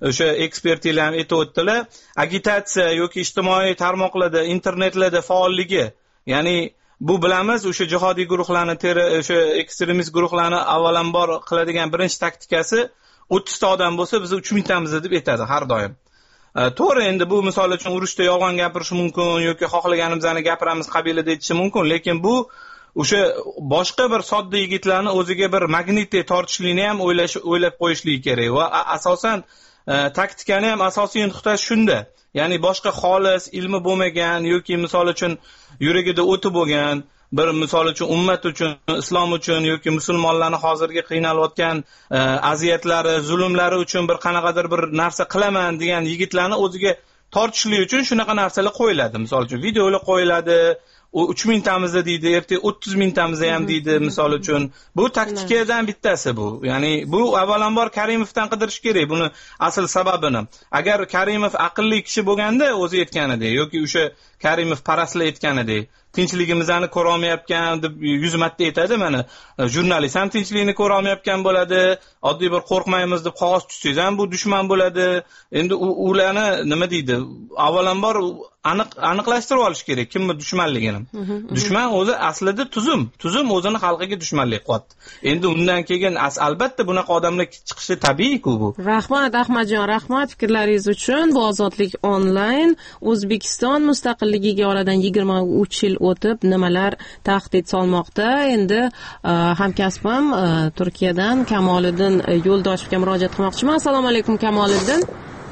o'sha ekspertlar ham aytib o'tdilar, agitatsiya yoki ijtimoiy tarmoqlarda, internetlarda faolligi, ya'ni bu bilamiz, o'sha jihodiy guruhlarni, o'sha ekstremist guruhlarni avvalambor qiladigan birinchi taktikasi 30 ta odam bo'lsa, biz 3000 tamiz deb aytadi har doim. To'g'ri, endi bu misol uchun urushda yolg'on gapirish mumkin yoki xohlaganimizni gapiramiz qabilida aytishi mumkin, lekin bu o'sha boshqa bir sodda yigitlarni o'ziga bir magnitdek tortishlikni ham o'ylab qo'yishligi kerak va asosan taktikani ham asosiy nuqtasi shunda. Ya'ni boshqa xolis ilmi bo'lmagan yoki misol uchun yuragida o'ti bo'lgan bir misol uchun ummat uchun, islom uchun yoki musulmonlarni hozirgi qiynalayotgan aziyatlari, zulmlari uchun bir qanaqadir bir narsa qilaman degan yigitlarni o'ziga tortishlik uchun shunaqa narsalar qo'yiladi. Misol uchun videolar qo'yiladi, u 3000 tamizda deydi, ertaga 30 tamizda ham deydi misol uchun. Bu taktikadan bittasi bu. Ya'ni bu avvalambor Karimovdan qidirish kerak buni asl sababini. Agar Karimov aqlli kishi bo'lganda o'zi aytganidek yoki o'sha Karimov parastlar aytganidek, tinchligimizni ko'ra olmayotgan deb 100 marta aytadi, mana jurnalist ham tinchlikni ko'ra olmayotgan bo'ladi, oddiy bir qo'rqmaymiz deb qog'oz tutsangiz ham bu dushman bo'ladi. Endi ularni nima deydi? Avvalambor aniqlashtirib olish kerak kimni dushmanligini. Dushman o'zi aslida tuzum o'zini xalqiga dushmanlik qilyapti. Endi undan keyin albatta bunaqa odamlar chiqishi tabiiy-ku bu. Rahmat Ahmadjon, rahmat fikrlaringiz uchun. Bu Ozodlik onlayn. O'zbekiston mustaqilligiga oradan 23 yil o'tib nimalar tahdid solmoqda? Endi hamkasbim Turkiyadan Kamoliddin Yo'ldoshovga murojaat qilmoqchiman. Assalomu alaykum Kamoliddin.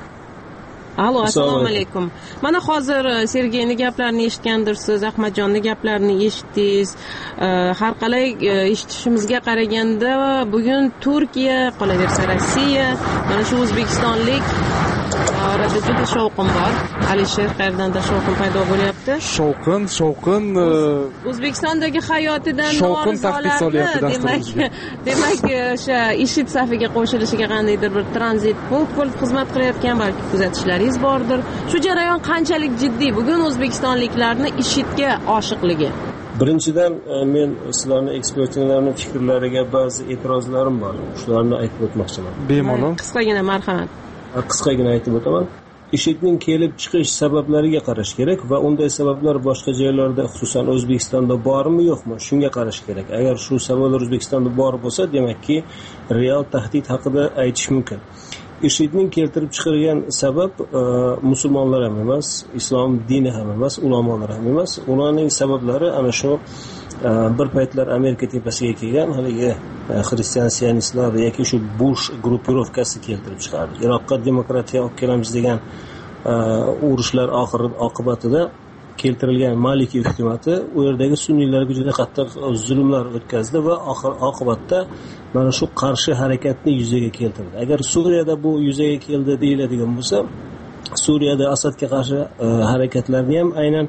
Alo, assalomu alaykum. Mana hozir Sergeyning gaplarini eshitgandirsiz, Ahmadjonning gaplarini eshitdingiz. Har qalay eshitishimizga qaraganda bugun Turkiya, qolaversa Rossiya, mana shu o'zbekistonlik orada juda shovqin bor. Alisher qayerdandir shovqin paydo bo'lyapti. Shovqin O'zbekistondagi hayotidan shovqin tahdid solyapti dasturimizga. Demak, o'sha IShID safiga qo'shilishiga qandaydir bir tranzit punkt bo'lib xizmat qilayotgan, balki kuzatishlaringiz bordir. Shu jarayon qanchalik jiddiy bugun o'zbekistonliklarning IShIDga oshiqligi? Birinchidan men sizlarning ekspertlarning fikrlariga ba'zi e'tirozlarim bor. Shularni aytib o'tmoqchiman. Bemalol. Qisqagina marhamat. Qisqagina aytib o'taman. IShIDning kelib chiqish sabablariga qarash kerak va unday sabablar boshqa joylarda, xususan O'zbekistonda bormi, yo'qmi? Shunga qarash kerak. Agar shu sabablar O'zbekistonda bor bo'lsa, demakki real tahdid haqida aytish mumkin. IShIDning keltirib chiqargan sabab musulmonlar ham emas, islom dini ham emas, ulamolar ham emas. Ularning sabablari ana shu bir paytlar Amerika tepasiga kelgan haligi xristian sionistlar yoki shu Bush gruppirovkasi keltirib chiqardi. Iroqqa demokratiya olib kelamiz degan urushlar oqibatida keltirilgan Maliki hukumati u yerdagi sunniylarga juda qattiq zulmlar o'tkazdi va oqibatda mana shu qarshi harakatni yuzaga keltirdi. Agar Suriyada bu yuzaga keldi deyiladigan bo'lsa, Suriyada Asadga qarshi harakatlarni ham aynan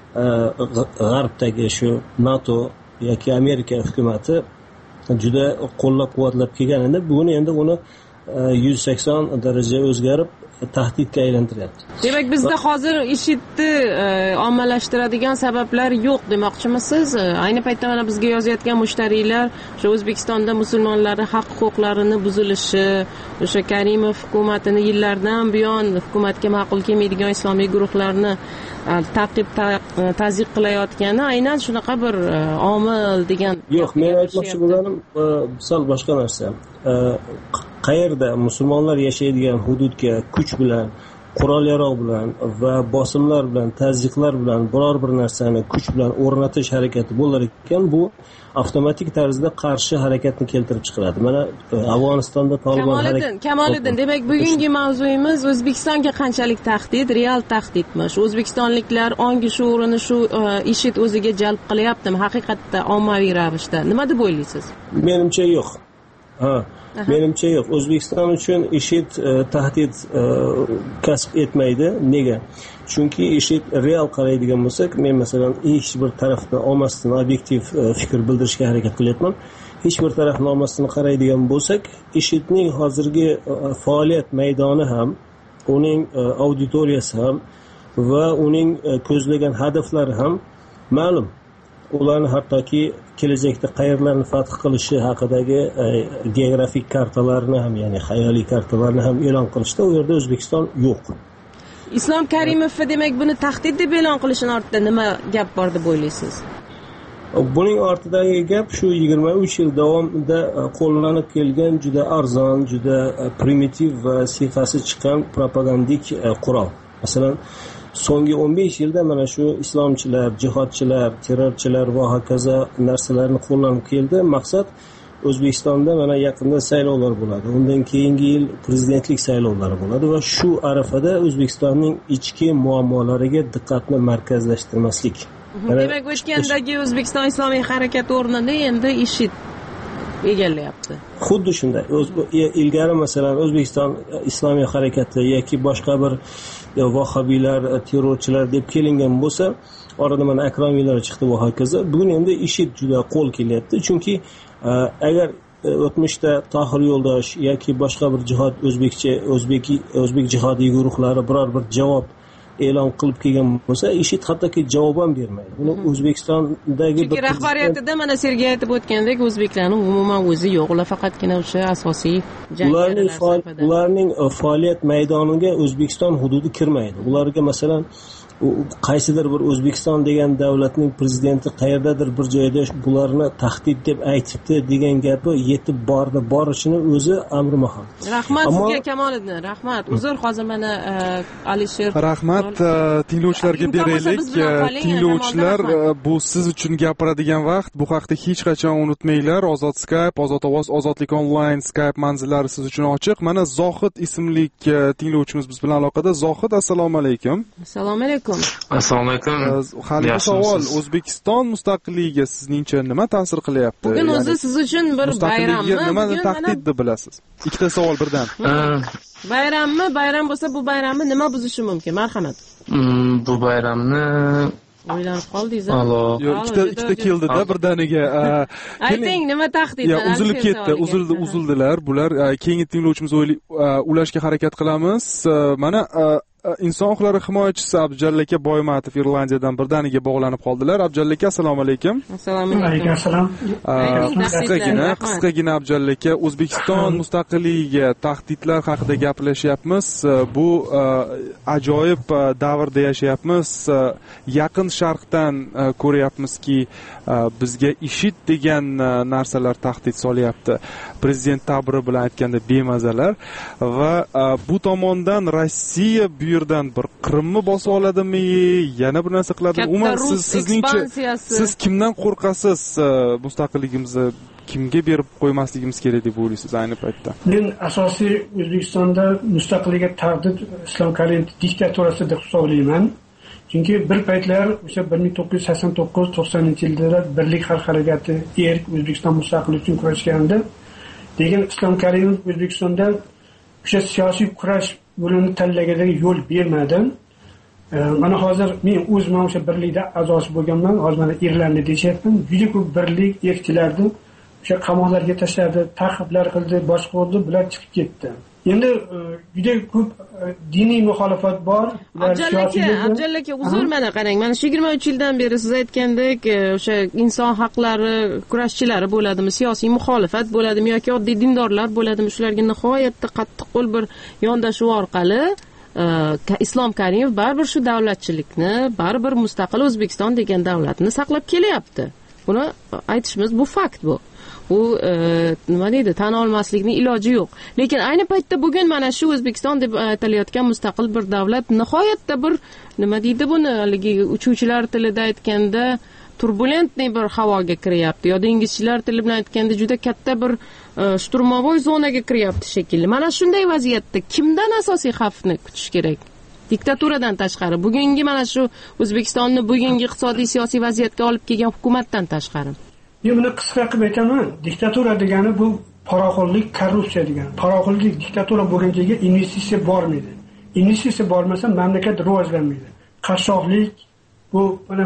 g'arbdagi shu NATO yoki Amerika hukumati juda qo'llab-quvvatlab kelganida bugun endi uni 180 daraja o'zgarib tahdidga aylantiryapti. Demak, bizda hozir IShIDni ommalashtiradigan sabablar yo'q demoqchimisiz? Ayni paytda mana bizga yozayotgan mushtariylar o'sha O'zbekistonda musulmonlarning haq-huquqlarini buzilishi, o'sha Karimov hukumatini yillardan buyon hukumatga ma'qul kelmaydigan islomiy guruhlarni ta'zib qilayotgani aynan shunaqa bir omil degan. Yo'q, men aytmoqchi bo'lganim sal boshqa narsa. Qayerda musulmonlar yashaydigan hududga kuch bilan, qurol-yarog' bilan va bosimlar bilan, tazyiqlar bilan biror bir narsani kuch bilan o'rnatish harakati bo'lar ekan, bu avtomatik tarzda qarshi harakatni keltirib chiqaradi. Mana Afg'onistonda Tolibon harakati. Kamoliddin, demak bugungi mavzuyimiz O'zbekistonga qanchalik tahdid, real tahdidmi? Shu o'zbekistonliklar ongi shuurini shu IShID o'ziga jalb qilyaptimi haqiqatda ommaviy ravishda? Nima deb o'ylaysiz? Menimcha yo'q. Menimcha yo'q. O'zbekiston uchun IShID tahdid kasb etmaydi. Nega? Chunki IShID real qaraydigan bo'lsak, men masalan hech bir tarafni olmasdan obyektiv fikr bildirishga harakat qilyapman. Hech bir tarafni olmasdan qaraydigan bo'lsak, IShIDning hozirgi faoliyat maydoni ham, uning auditoriyasi ham va uning ko'zlagan hadaflari ham ma'lum. ularni hattoki kelajakda qayerlarni fath qilishi haqidagi geografik kartalarni ham, ya'ni xayoliy kartalarni ham e'lon qilishda u yerda O'zbekiston yo'q. Islom Karimov demak buni tahdid deb e'lon qilishning ortida nima gap bor deb o'ylaysiz? Buning ortidagi gap shu 23 yil davomida qo'llanib kelgan juda arzon, juda primitiv va siyqasi chiqqan propagandik qurol. Masalan, so'nggi 15 yilda mana shu islomchilar, jihodchilar, terrorchilar va hokazo narsalarni qo'llanib keldi. Maqsad O'zbekistonda mana yaqinda saylovlar bo'ladi. Undan keyingi yil prezidentlik saylovlari bo'ladi va shu arafada O'zbekistonning ichki muammolariga diqqatni markazlashtirmaslik. Demak, o'tgandagi O'zbekiston islomiy harakati o'rnida endi IShID egallayapti. Xuddi shunday. Ilgari masalan O'zbekiston islomiy harakati yoki boshqa bir vahobiylar, terrorchilar deb kelingan bo'lsa, orada mana akromiylar chiqdi va hokazo. Bugun endi IShID juda qo'l kelyapti, chunki agar o'tmishda Tohir Yo'ldosh yoki boshqa bir jihod o'zbek jihodiy guruhlari biror bir javob e'lon qilib kelgan bo'lsa, IShID hattoki javob ham bermaydi. Buni O'zbekistondagi bir rahbariyatida mana Sergey aytib o'tgandek, o'zbeklarning umuman o'zi yo'q, ular faqatgina o'sha asosiy ularning faoliyat maydoniga O'zbekiston hududi kirmaydi. Ularga masalan qaysidir bir O'zbekiston degan davlatning prezidenti qayerdadir bir joyda bularni tahdid deb aytibdi degan gapi yetib borishini o'zi amri mahol. Rahmat sizga Kamoliddin, rahmat. Uzr, hozir mana Alisher. Rahmat, tinglovchilarga beraylik. Tinglovchilar, bu siz uchun gapiradigan vaqt. Bu haqda hech qachon unutmanglar. Ozod Skype, Ozod ovoz, Ozodlik onlayn Skype manzillari siz uchun ochiq. Mana Zohid ismli tinglovchimiz biz bilan aloqada. Zohid, assalomu alaykum. Assalomu alaykum. Assalomu alaykum. Haligi savol, O'zbekiston mustaqilligiga sizningcha nima ta'sir qilyapti? Bugun o'zi siz uchun bir bayrammi? Nimani tahdid deb bilasiz? Ikkita savol birdan. Bayrammi? Bayram bo'lsa bu bayramni nima buzishi mumkin? Marhamat. Bu bayramni o'ylanib qoldingiz. Ikkita keldida birdaniga. Ayting, nima tahdid? Uzilib ketdi, uzildilar. Bular keyingi tinglovchimiz ulashga harakat qilamiz. Mana inson huquqlari himoyachisi Abjalla aka Boymatov Irlandiyadan birdaniga bog'lanib qoldilar. Abjalla aka, assalomu alaykum. Assalomu alaykum. Assalom. Qisqagina Abjalla aka, O'zbekiston mustaqilligiga tahdidlar haqida gaplashyapmiz. Bu ajoyib davrda yashayapmiz. Yaqin Sharqdan ko'ryapmizki, bizga IShID degan narsalar tahdid solyapti. Prezident ta'biri bilan aytganda bemazalar va bu tomondan Rossiya bu yerdan bir Qrimni bosib oladimi, yana bir narsa qiladimi? Umuman sizningcha siz kimdan qo'rqasiz? Mustaqilligimizni kimga berib qo'ymasligimiz kerak deb o'ylaysiz ayni paytda? Men asosiy O'zbekistonda mustaqillikka tahdid Islom Karimov diktaturasi deb hisoblayman. Chunki bir paytlar o'sha 1989-90-yilda Birlik xalq harakati erk O'zbekiston mustaqilligi uchun kurashganda, degan Islom Karimov O'zbekistonda o'sha siyosiy kurash yo'lini tanlaganiga yo'l bermadim. Mana hozir men o'zim o'sha birlikda a'zosi bo'lganman. Hozir mana Irlandiyada yashayapman. Juda ko'p birlik erkchilarni o'sha qamoqlarga tashladi, ta'qiblar qildi, boshqa qildi, bular chiqib ketdi. Endi juda ko'p diniy muxolifat bor. Abjalla aka, uzr, mana qarang, mana 23 yildan beri siz aytgandek, o'sha inson haqlari kurashchilari bo'ladimi, siyosiy muxolifat bo'ladimi yoki oddiy dindorlar bo'ladimi, shularga nihoyatda qattiqqo'l bir yondashuv orqali Islom Karimov baribir shu davlatchilikni, baribir mustaqil O'zbekiston degan davlatni saqlab kelyapti. Buni aytishimiz bu fakt bu. Bu nima deydi, tan olmaslikning iloji yo'q. Lekin ayni paytda bugun mana shu O'zbekiston deb aytilayotgan mustaqil bir davlat nihoyatda bir nima deydi buni, haligi uchuvchilar tilida aytganda turbulentniy bir havoga kiryapti. Yo dengizchilar tili bilan aytganda juda katta bir shturmovoy zonaga kiryapti shekilli. Mana shunday vaziyatda kimdan asosiy xavfni kutish kerak? Diktaturadan tashqari, bugungi mana shu O'zbekistonni bugungi iqtisodiy siyosiy vaziyatga olib kelgan hukumatdan tashqari. Men buni qisqa qilib aytaman. Diktatura degani bu poraxo'rlik, korrupsiya degani. Poraxo'rlik, diktatura bo'lgan joyga investitsiya bormaydi. Investitsiya bormasa mamlakat rivojlanmaydi. Qashshoqlik, bu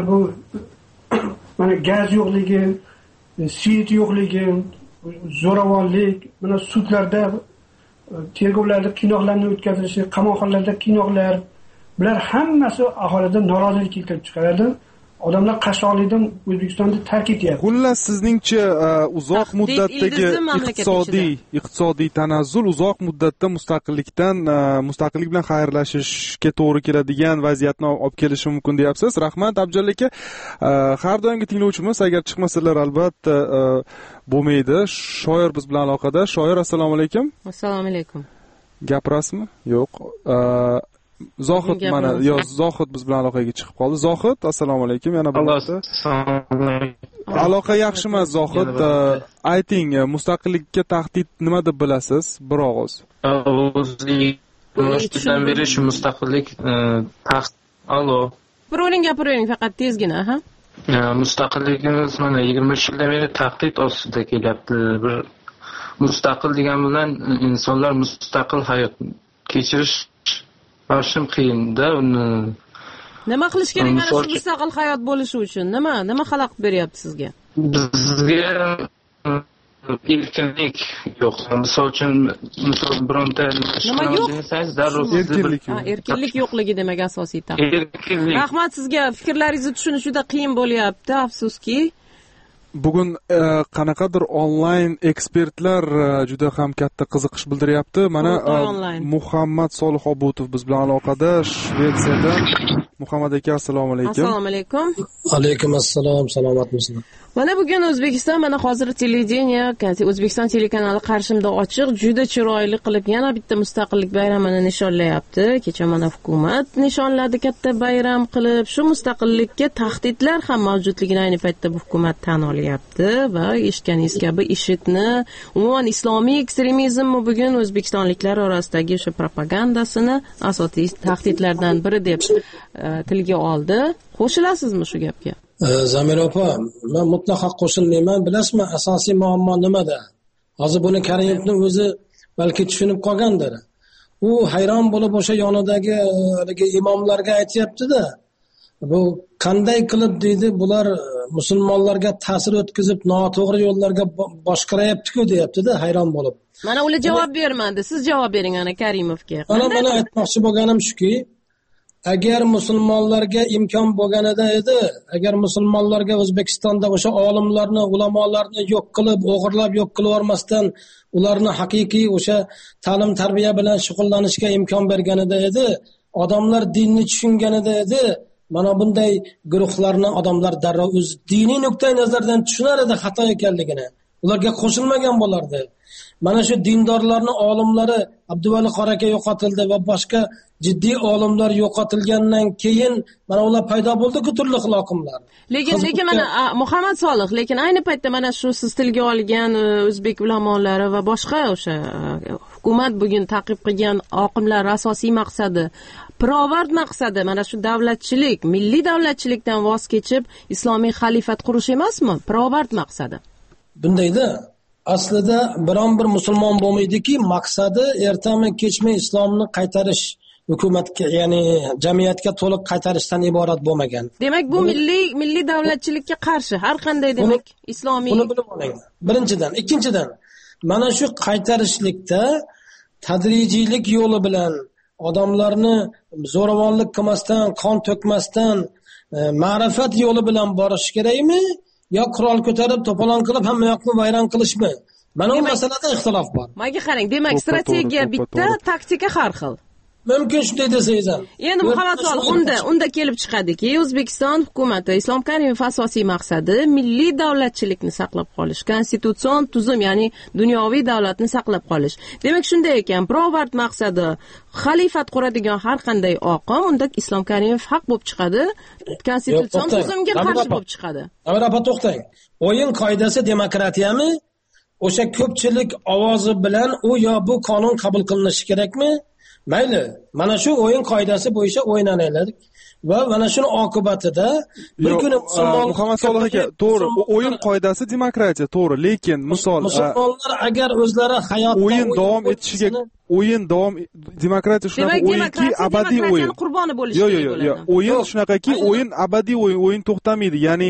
mana gaz yo'qligi, svet yo'qligi, zo'ravonlik, mana sudlarda tergovlarda qiynoqlarni o'tkazilishi, qamoqxonalarda qiynoqlar, bular hammasi aholida norozilik keltirib chiqaradi. odamlar qashshoqlikdan O'zbekistonni tark etyapti. Xullas, sizningcha uzoq muddatdagi iqtisodiy tanazzul uzoq muddatda mustaqillik bilan xayrlashishga to'g'ri keladigan vaziyatni olib kelishi mumkin deyapsiz. Rahmat Abdulla aka. Har doimgi tinglovchimiz, agar chiqmasalar albatta bo'lmaydi. Shoir biz bilan aloqada. Shoir, assalomu alaykum. Assalomu alaykum. Gapirasizmi? Yo'q. Zohid Zohid biz bilan aloqaga chiqib qoldi. Zohid, assalomu alaykum. Yana bir marta. Aloqa yaxshi emas Zohid. Ayting, mustaqillikka tahdid nima deb bilasiz? Bir og'iz. O'zdan beri shu mustaqillik Allo. Birovning gapiring faqat tezgina, ha? Mustaqilligimiz mana 23 yildan beri tahdid ostida kelyapti. Bir mustaqil degan bilan insonlar mustaqil hayot kechirish Başım qiyinda uni. Nima qilish kerak mana shu mustaqil hayot bo'lishi uchun? Nima xalaqit beryapti sizga? Bizga erkinlik yo'q. Misol uchun bironta nima yo'q? Erkinlik yo'qligi demak asosiy tahdid. Rahmat sizga, fikrlaringizni tushunish juda qiyin bo'lyapti, afsuski. Bugun qanaqadir onlayn ekspertlar juda ham katta qiziqish bildiryapti. Mana Muhammad Solih Obutov biz bilan aloqada, Shvetsiyadan. Muhammad aka, assalomu alaykum. Assalomu alaykum. Alaykum assalom, salomatmisizlar? Mana bugun O'zbekiston, mana hozir televideniya, O'zbekiston telekanali qarshimda ochiq, juda chiroyli qilib yana bitta mustaqillik bayramini nishonlayapti. Kecha mana hukumat nishonladi katta bayram qilib. Shu mustaqillikka tahdidlar ham mavjudligini ayni paytda bu hukumat tan olyapti va eshitganingiz kabi IShIDni, umuman islomiy ekstremizmni bugun o'zbekistonliklar orasidagi o'sha propagandasini asosiy tahdidlardan biri deb tilga oldi. Qo'shilasizmi shu gapga? Zamira opa, men mutlaqo qo'shilmayman. Bilasizmi, asosiy muammo nimada? Hozir buni Karimovning o'zi balki tushunib qolgandir. U hayron bo'lib o'sha yonidagi imomlarga aytayapti-da. Bu qanday qilib deydi, bular musulmonlarga ta'sir o'tkazib noto'g'ri yo'llarga boshqarayapti-ku deyapti-da, hayron bo'lib. Mana ular javob bermadi. Siz javob bering ana Karimovga. Mana aytmoqchi bo'lganim shuki, agar musulmonlarga imkon bo'lganida edi, agar musulmonlarga O'zbekistonda o'sha olimlarni, ulamolarni yo'q qilib, o'g'irlab yo'q qilib yormasdan ularni haqiqiy o'sha ta'lim tarbiya bilan shug'ullanishga imkon berganida edi, odamlar dinni tushunganida edi, mana bunday guruhlarni odamlar darrov o'z diniy nuqtai nazardan tushunar edi xato ekanligini. Ularga qo'shilmagan bo'lardi. Mana shu dindorlarni olimlari Abduvali Qoraka yo'qotildi va boshqa jiddiy olimlar yo'qotilgandan keyin mana ular paydo bo'ldi-ku turli xil oqimlar. Lekin mana Muhammad Solih, lekin ayni paytda mana shu siz tilga olgan o'zbek ulamolari va boshqa o'sha hukumat bugun ta'qib qilgan oqimlar asosiy maqsadi, pirovard maqsadi mana shu davlatchilik, milliy davlatchilikdan voz kechib islomiy xalifat qurish emasmi? Pirovard maqsadi. Bundayda aslida biron bir musulmon bo'lmaydiki, maqsadi ertami kechmi islomni qaytarish, hukumatga, ya'ni jamiyatga to'liq qaytarishdan iborat bo'lmagan. Demak, bu milliy davlatchilikka qarshi har qanday demak islomiy. Buni bilib oling. Birinchidan, ikkinchidan, mana shu qaytarishlikda tadrijiylik yo'li bilan odamlarni zo'ravonlik qilmasdan, qon to'kmasdan, ma'rifat yo'li bilan borish kerakmi? Yo qurol ko'tarib, to'polon qilib hamma yoqni vayron qilishmi? Mana bu masalada ixtilof bor. Menga qarang, demak, strategiya bitta, taktika har xil. Mumkin shunday desangiz ham. Endi Muhammad Solih unda kelib chiqadiki, O'zbekiston hukumati Islom Karimov asosiy maqsadi milliy davlatchilikni saqlab qolish, konstitutsion tuzum, ya'ni dunyoviy davlatni saqlab qolish. Demak, shunday ekan, pirovard maqsadi xalifat quradigan har qanday oqim, unda Islom Karimov haq bo'lib chiqadi, konstitutsion tuzumga qarshi bo'lib chiqadi. Avvalo to'xtang. O'yin qoidasi demokratiyami? O'sha ko'pchilik ovozi bilan u yo bu qonun qabul qilinishi kerakmi? Mayli, mana shu o'yin qoidasi bo'yicha o'ynanaylik va mana shuni oqibatida bir kuni Muhammad Solih aka, to'g'ri, o'yin qoidasi demokratiya, to'g'ri, lekin musulmonlar agar o'zlari hayotda o'yin davom etishiga demokratiya shunaqa o'yinki, abadiy o'yin. Qurboni bo'lishi kerak bo'ladi. Yo'q, o'yin shunaqaki, o'yin abadiy o'yin to'xtamaydi. Ya'ni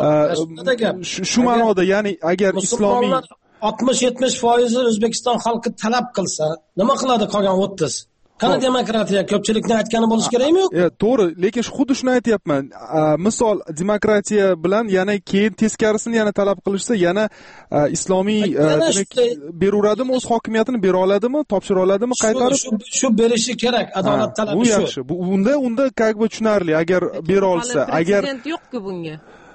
shu ma'noda, ya'ni agar islomiy 60-70% O'zbekiston xalqi talab qilsa, nima qiladi qolgan 30? qani demokratiya ko'pchilikni aytgani bo'lishi kerakmi yo'q? To'g'ri, lekin xuddi shuni aytyapman. Misol demokratiya bilan yana keyin teskarisini yana talab qilishsa, yana islomiy beraveradimi, o'z hokimiyatini bera oladimi, topshira oladimi, qaytarib? Shu berishi kerak, adolat talabi shu. Bu yaxshi. Unda как бы tushunarli, agar bera olsa, agar prezident yo'q-ku bunga.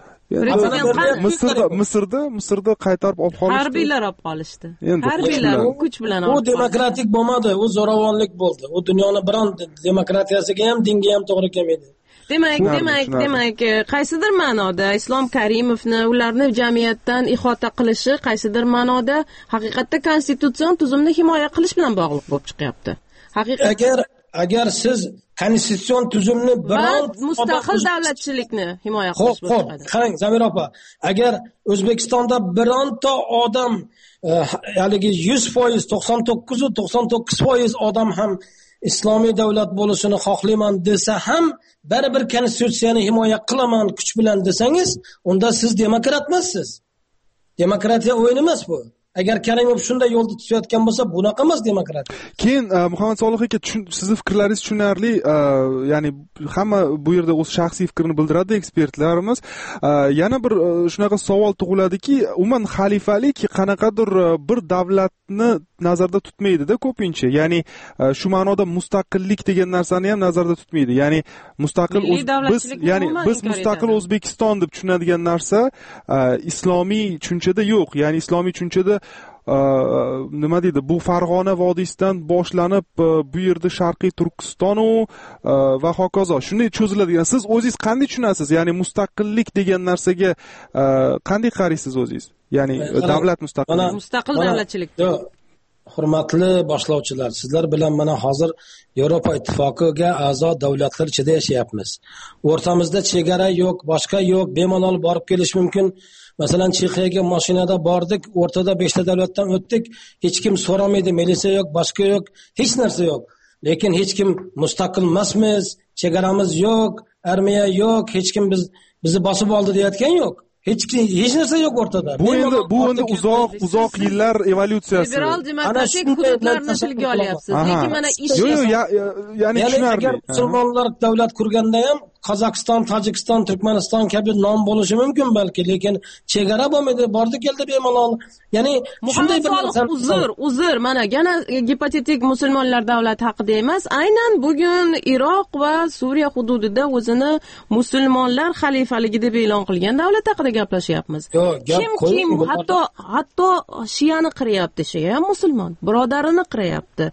Misrda qaytarib olib qolishdi. Harbiylar olib qolishdi. Harbiylar u kuch bilan olib. U demokratik bo'lmadi, u zo'ravonlik bo'ldi. U dunyoni biron demokratiyasiga ham, dinga ham to'g'ri kelmaydi. Demak, qaysidir ma'noda Islom Karimovni ularni jamiyatdan ihota qilishi qaysidir ma'noda haqiqatda konstitutsion tuzumni himoya qilish bilan bog'liq bo'lib chiqyapti. Agar siz konstitutsion tuzumni biron mustaqil davlatchilikni himoya qilish bo'lib chiqadi. Qarang, Zamira opa, agar O'zbekistonda bironta odam haligi 100%, 99% odam ham islomiy davlat bo'lishini xohlayman desa ham, baribir konstitutsiyani himoya qilaman kuch bilan desangiz, unda siz demokrat emassiz. Demokratiya o'yin emas bu. Agar Karimov shunday yo'lda tutayotgan bo'lsa, bunaqa emas demokratiya. Keyin Muhammad Solih aka, sizning fikrlaringiz tushunarli, ya'ni hamma bu yerda o'z shaxsiy fikrini bildiradi ekspertlarimiz. Yana bir shunaqa savol tug'iladiki, umuman xalifalik qanaqadir bir davlatni nazarda tutmaydi-da ko'pincha. Ya'ni shu ma'noda mustaqillik degan narsani ham nazarda tutmaydi. Ya'ni biz mustaqil O'zbekiston deb tushunadigan narsa islomiy tushunchada yo'q. Ya'ni islomiy tushunchada nima deydi, bu Farg'ona vodiysidan boshlanib bu yerda Sharqiy Turkiston va hokazo shunday cho'ziladigan. Siz o'zingiz qanday tushunasiz? Ya'ni mustaqillik degan narsaga qanday qaraysiz o'zingiz? Ya'ni davlat mustaqil davlatchilik. Hurmatli boshlovchilar, sizlar bilan mana hozir Yevropa Ittifoqiga a'zo davlatlar ichida yashayapmiz. O'rtamizda chegara yo'q, boshqa yo'q, bemalol borib kelish mumkin. Masalan, Chexiyaga mashinada bordik, o'rtada 5 ta davlatdan o'tdik, hech kim so'ramaydi, militsiya yo'q, boshqa yo'q, hech narsa yo'q. Lekin hech kim mustaqil emasmiz, chegaramiz yo'q, armiya yo'q, hech kim bizni bosib oldi deyotgan yo'q. Hech narsa yo'q o'rtada. Bu endi uzoq yillar evolyutsiyasi. Liberal demokratik hududlarni tilga olyapsiz. Lekin mana ish ya'ni tushunarli. Agar musulmonlar davlat qurganda ham Qozog'iston, Tojikiston, Turkmaniston kabi nom bo'lishi mumkin balki, lekin chegara bo'lmaydi, bordi keldi bemalol. Ya'ni shunday bir uzr, mana yana gipotetik musulmonlar davlati haqida emas, aynan bugun Iroq va Suriya hududida o'zini musulmonlar xalifaligi deb e'lon qilgan davlat haqida gaplashyapmiz. Kim hatto shiyani qiryapti, shiya ham musulmon, birodarini qiryapti.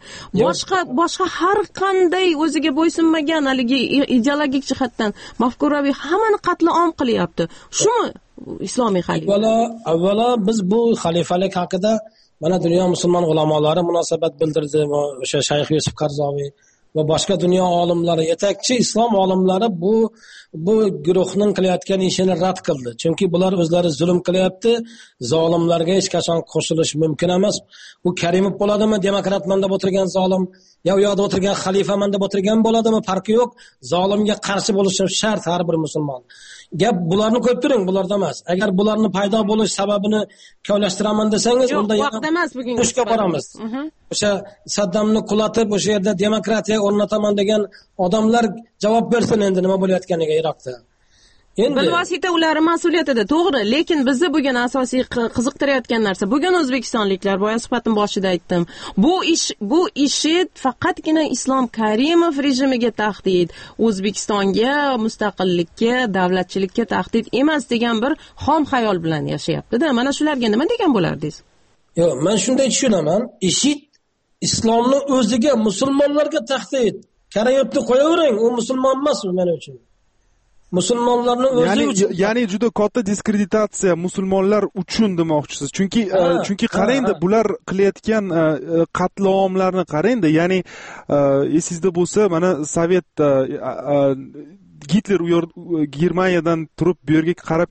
Boshqa har qanday o'ziga bo'ysunmagan haligi ideologik jihatdan mafkuraviy hammani qatl-om qilyapti. Shumi islomiy xalifalik? Avvalo biz bu xalifalik haqida mana dunyo musulmon ulamolari munosabat bildirdi. O'sha Shayx Yusuf Qarzoviy va boshqa dunyo olimlari, yetakchi islom olimlari bu guruhning qilayotgan ishini rad qildi. Chunki bular o'zlari zulm qilyapti, zolimlarga hech qachon qo'shilish mumkin emas. U Karimov bo'ladimi, demokratman deb o'tirgan zolim, yo yo'da o'tirgan xalifaman deb o'tirgan bo'ladimi, farqi yo'q. Zolimga qarshi bo'lishi shart har bir musulmon. Gap bularni ko'rib turing, bularda emas. Agar bularni paydo bo'lish sababini kavlashtiraman desangiz, unda vaqt emas bugungi urushga boramiz. O'sha Saddamni qulatib, o'sha yerda demokratiya o'rnataman degan odamlar javob bersin endi nima bo'layotganiga Iroqda. Bilvosita ularning mas'uliyatida, to'g'ri, lekin bizni bugun asosiy qiziqtirayotgan narsa, bugun o'zbekistonliklar, boya suhbatim boshida aytdim, bu ishi faqatgina Islom Karimov rejimiga tahdid, O'zbekistonga, mustaqillikka, davlatchilikka tahdid emas degan bir xom xayol bilan yashayapti-da. Mana shularga nima degan bo'lardingiz? Yo'q, men shunday tushunaman. IShID islomni o'ziga, musulmonlarga tahdid. Karimovni qo'yavering, u musulmon emas men uchun. Musulmonlarni o'zi uchun. Ya'ni juda katta diskreditatsiya musulmonlar uchun demoqchisiz. Chunki qarangda, bular qilayotgan qatl-omlarni qarangda. Ya'ni esingizda bo'lsa, mana Sovet Gitler u yer Germaniyadan turib bu yerga qarab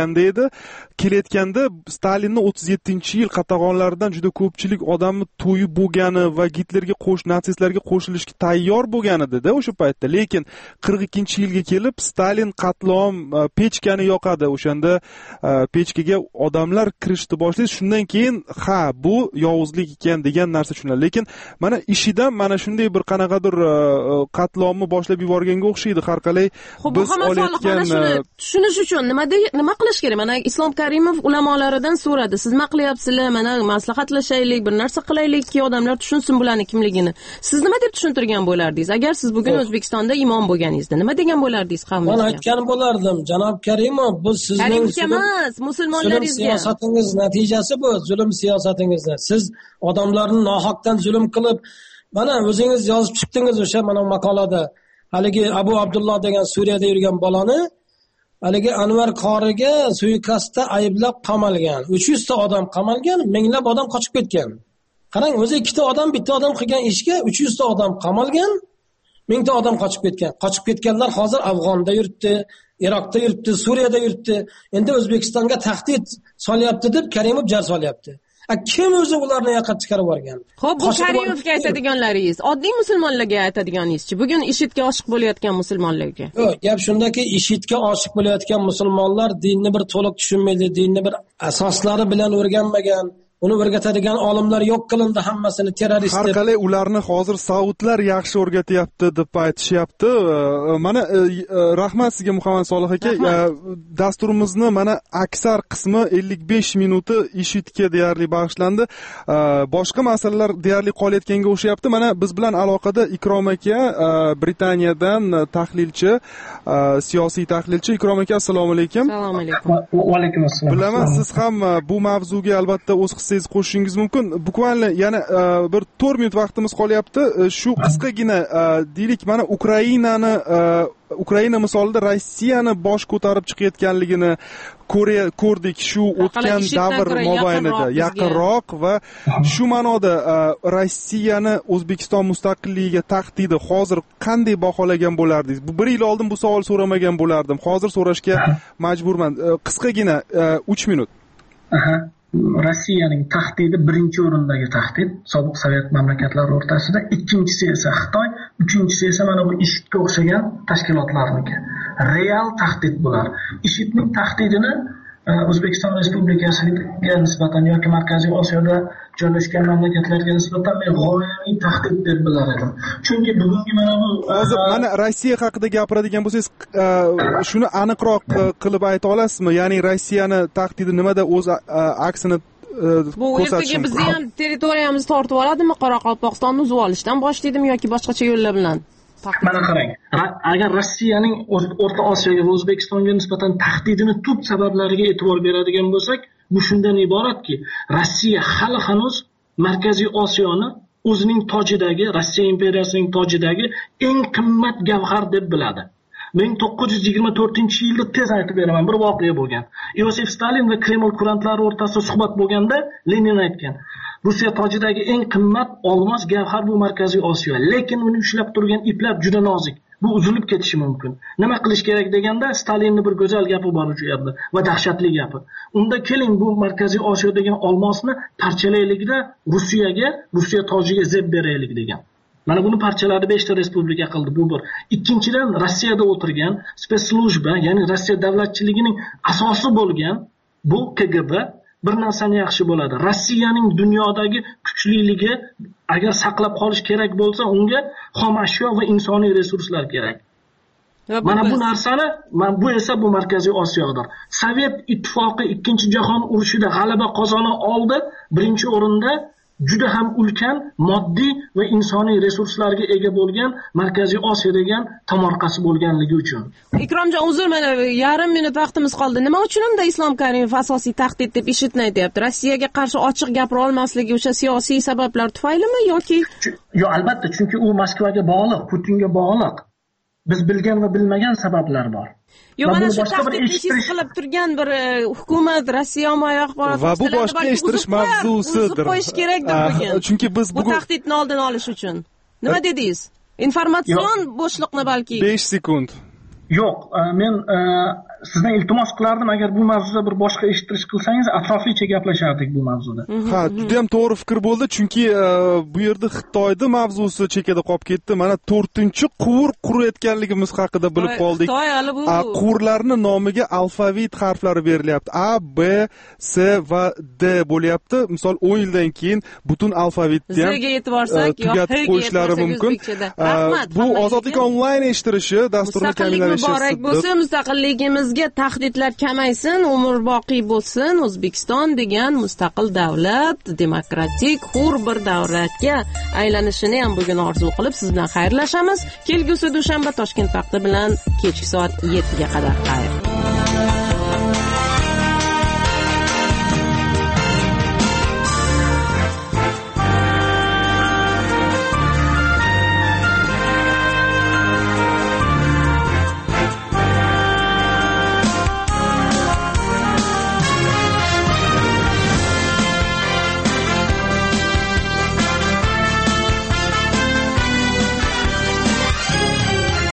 kelayotganda Stalinning 37-yil qatag'onlaridan juda ko'pchilik odamni to'yib bo'lgani va Gitlerga natsistlarga qo'shilishga tayyor bo'lgan edi-da o'sha paytda. Lekin 42-yilga kelib Stalin qatlom pechkani yoqadi. O'shanda pechkaga odamlar kirishni boshlaydi. Shundan keyin bu yovuzlik ekan degan narsa tushunadi. Lekin mana ishidan mana shunday bir qanaqadir qatlomni boshlab yuborganga o'xshaydi. Har qalay biz olayotgan tushunish uchun nima qilish kerak? Mana Islom Karimov ulamolaridan so'radi. Siz nima qilyapsizlar? Mana maslahatlashaylik, bir narsa qilaylikki, odamlar tushunsin bularning kimligini. Siz nima deb tushuntirgan bo'lardingiz? Agar siz bugun O'zbekistonda imom bo'lganingizda nima degan bo'lardingiz qavmingizga? Men aytgan bo'lardim, janob Karimov, bu sizning musulmonlaringizga siyosatingiz natijasi bu, zulm siyosatingizda. Siz odamlarni nohaqdan zulm qilib, mana o'zingiz yozib chiqdingiz o'sha mana maqolada. Haligi Abu Abdulloh degan Suriyada yurgan bolani haligi Anvar qoriga suiqasdda ayblab qamalgan. 300 ta odam qamalgan, minglab odam qochib ketgan. Qarang, o'zi bitta odam qilgan ishga 300 ta odam qamalgan, 1000 ta odam qochib ketgan. Qochib ketganlar hozir Afg'onda yuribdi, Iroqda yuribdi, Suriyada yuribdi. Endi O'zbekistonga tahdid solyapti deb Karimov jar solyapti. Kim o'zi ularni yoqqa chiqarib yuborgan? Xo'p, bu Karimovga aytadiganlaringiz, oddiy musulmonlarga aytadiganingizchi? Bugun IShIDga oshiq bo'layotgan musulmonlarga. Yo'q, gap shundaki, IShIDga oshiq bo'layotgan musulmonlar dinni bir to'liq tushunmaydi, dinni bir asoslari bilan o'rganmagan. Uni o'rgatadigan olimlar yo'q qilindi, hammasini terrorist deb. Har qalay ularni hozir saudlar yaxshi o'rgatyapti deb aytishyapti. Mana rahmat sizga Muhammad Solih aka. Dasturimizni mana aksar qismi 55 minuti IShIDga deyarli bag'ishlandi. Boshqa masalalar deyarli qolayotganga o'xshayapti. Mana biz bilan aloqada Ikrom aka, Britaniyadan tahlilchi, siyosiy tahlilchi. Ikrom aka, assalomu alaykum. Assalomu alaykum. Va alaykum assalom. Bilaman, siz ham bu mavzuga albatta o'z siz qo'shishingiz mumkin. Bukvalni yana bir 4 minut vaqtimiz qolyapti. Shu qisqagina deylik, mana Ukraina misolida Rossiyani bosh ko'tarib chiqayotganligini ko'rdik shu o'tgan davr mobaynida, yaqinroq va shu ma'noda Rossiyani O'zbekiston mustaqilligiga tahdidi hozir qanday baholagan bo'lardingiz? Bu 1 yil oldin bu savol so'ramagan bo'lardim. Hozir so'rashga majburman. Qisqagina 3 minut. Rossiyaning tahdidi birinchi o'rindagi tahdid sobiq sovet mamlakatlari o'rtasida, ikkinchisi esa Xitoy, uchinchisi esa mana bu IShIDga o'xshagan tashkilotlarniki. Real tahdid bular. IShIDning tahdidini O'zbekiston Respublikasiga nisbatan yoki Markaziy Osiyoda joylashgan mamlakatlarga nisbatan g'oyaviy tahdid deb bilar edim. Chunki bugungi mana bu hozir mana Rossiya haqida gapiradigan bo'lsangiz, shuni aniqroq qilib ayta olasizmi? Ya'ni Rossiyani tahdidi nimada o'z aksini bu ertaga bizni ham territoriyamizni tortib oladimi, Qoraqalpog'istonni uzib olishdan boshlaydimi yoki boshqacha yo'llar bilan? Mana qarang, agar Rossiyaning O'rta Osiyoga va O'zbekistonga nisbatan tahdidini tub sabablariga e'tibor beradigan bo'lsak, bu shundan iboratki, Rossiya hali hanuz Markaziy Osiyoni o'zining tojidagi, Rossiya imperiyasining tojidagi eng qimmat gavhar deb biladi. 1924-yilda tez aytib beraman, bir voqea bo'lgan. Iosif Stalin va Kreml kurantlari o'rtasida suhbat bo'lganda Lenin aytgan: Rossiya tojidagi eng qimmat olmos gavhar bu Markaziy Osiyo, lekin uni ushlab turgan iplar juda nozik. Bu uzilib ketishi mumkin. Nima qilish kerak deganda Stalinning bir go'zal gapi bor o'sha yerda va dahshatli gapi. Unda keling bu Markaziy Osiyo degan olmosni parchalaylikda Rossiya tojiga zeb beraylik degan. Mana buni parchaladi 5 ta respublika qildi. Bu bir. Ikkinchidan, Rossiyada o'tirgan spetslujba, ya'ni Rossiya davlatchiligining asosi bo'lgan bu KGB bir narsani yaxshi bo'ladi. Rossiyaning dunyodagi kuchliligi agar saqlab qolish kerak bo'lsa, unga xom ashyo va insoniy resurslar kerak. Mana bu narsani, bu esa bu Markaziy Osiyodir. Sovet ittifoqi 2-jahon urushida g'alaba qozona oldi. Birinchi o'rinda juda ham ulkan moddiy va insoniy resurslarga ega bo'lgan Markaziy Osiyo degan tomorqasi bo'lganligi uchun. Ikromjon, uzr, mana yarim minut vaqtimiz qoldi. Nima uchun unda Islom Karimov asosiy tahdid deb IShIDni aytayapti? Rossiyaga qarshi ochiq gapira olmasligi o'sha siyosiy sabablar tufaylimi yoki? Yo'q, albatta, chunki u Moskvaga bog'liq, Putinga bog'liq. Biz bilgan va bilmagan sabablar bor. Yo'q, mana shu tahdidni qilib turgan bir hukumat Rossiya ommaviy axborot va bu boshqa eshittirish mavzusidir. Qo'yish kerak deb bo'lgan. Chunki biz bu tahdidni oldini olish uchun nima dedingiz? Informatsion bo'shliqni balki 5 sekund. Yo'q, men sizdan iltimos qilardim, agar bu mavzuda bir boshqa eshittirish qilsangiz, atroflicha gaplashardik bu mavzuda. Ha, juda ham to'g'ri fikr bo'ldi, chunki bu yerda Xitoyda mavzusi chekada qolib ketdi. Mana 4-quvur qurayotganligimiz haqida bilib qoldik. Quvurlarni nomiga alfavit harflari berilyapti. A, B, S va D bo'lyapti. Misol 10 yildan keyin butun alfavitni ham Zga yetib borsak, tugatib qo'yishlari mumkin. Bu ozodlik onlayn eshittirishi dasturini kamillashtirish muborak bo'lsin, mustaqilligimizga tahdidlar kamaysin, umrboqiy bo'lsin. O'zbekiston degan mustaqil davlat, demokratik, hur bir davlatga aylanishini ham bugun orzu qilib siz bilan xayrlashamiz. Kelgusi dushanba Toshkent vaqti bilan kechki soat 7 ga qadar xayr.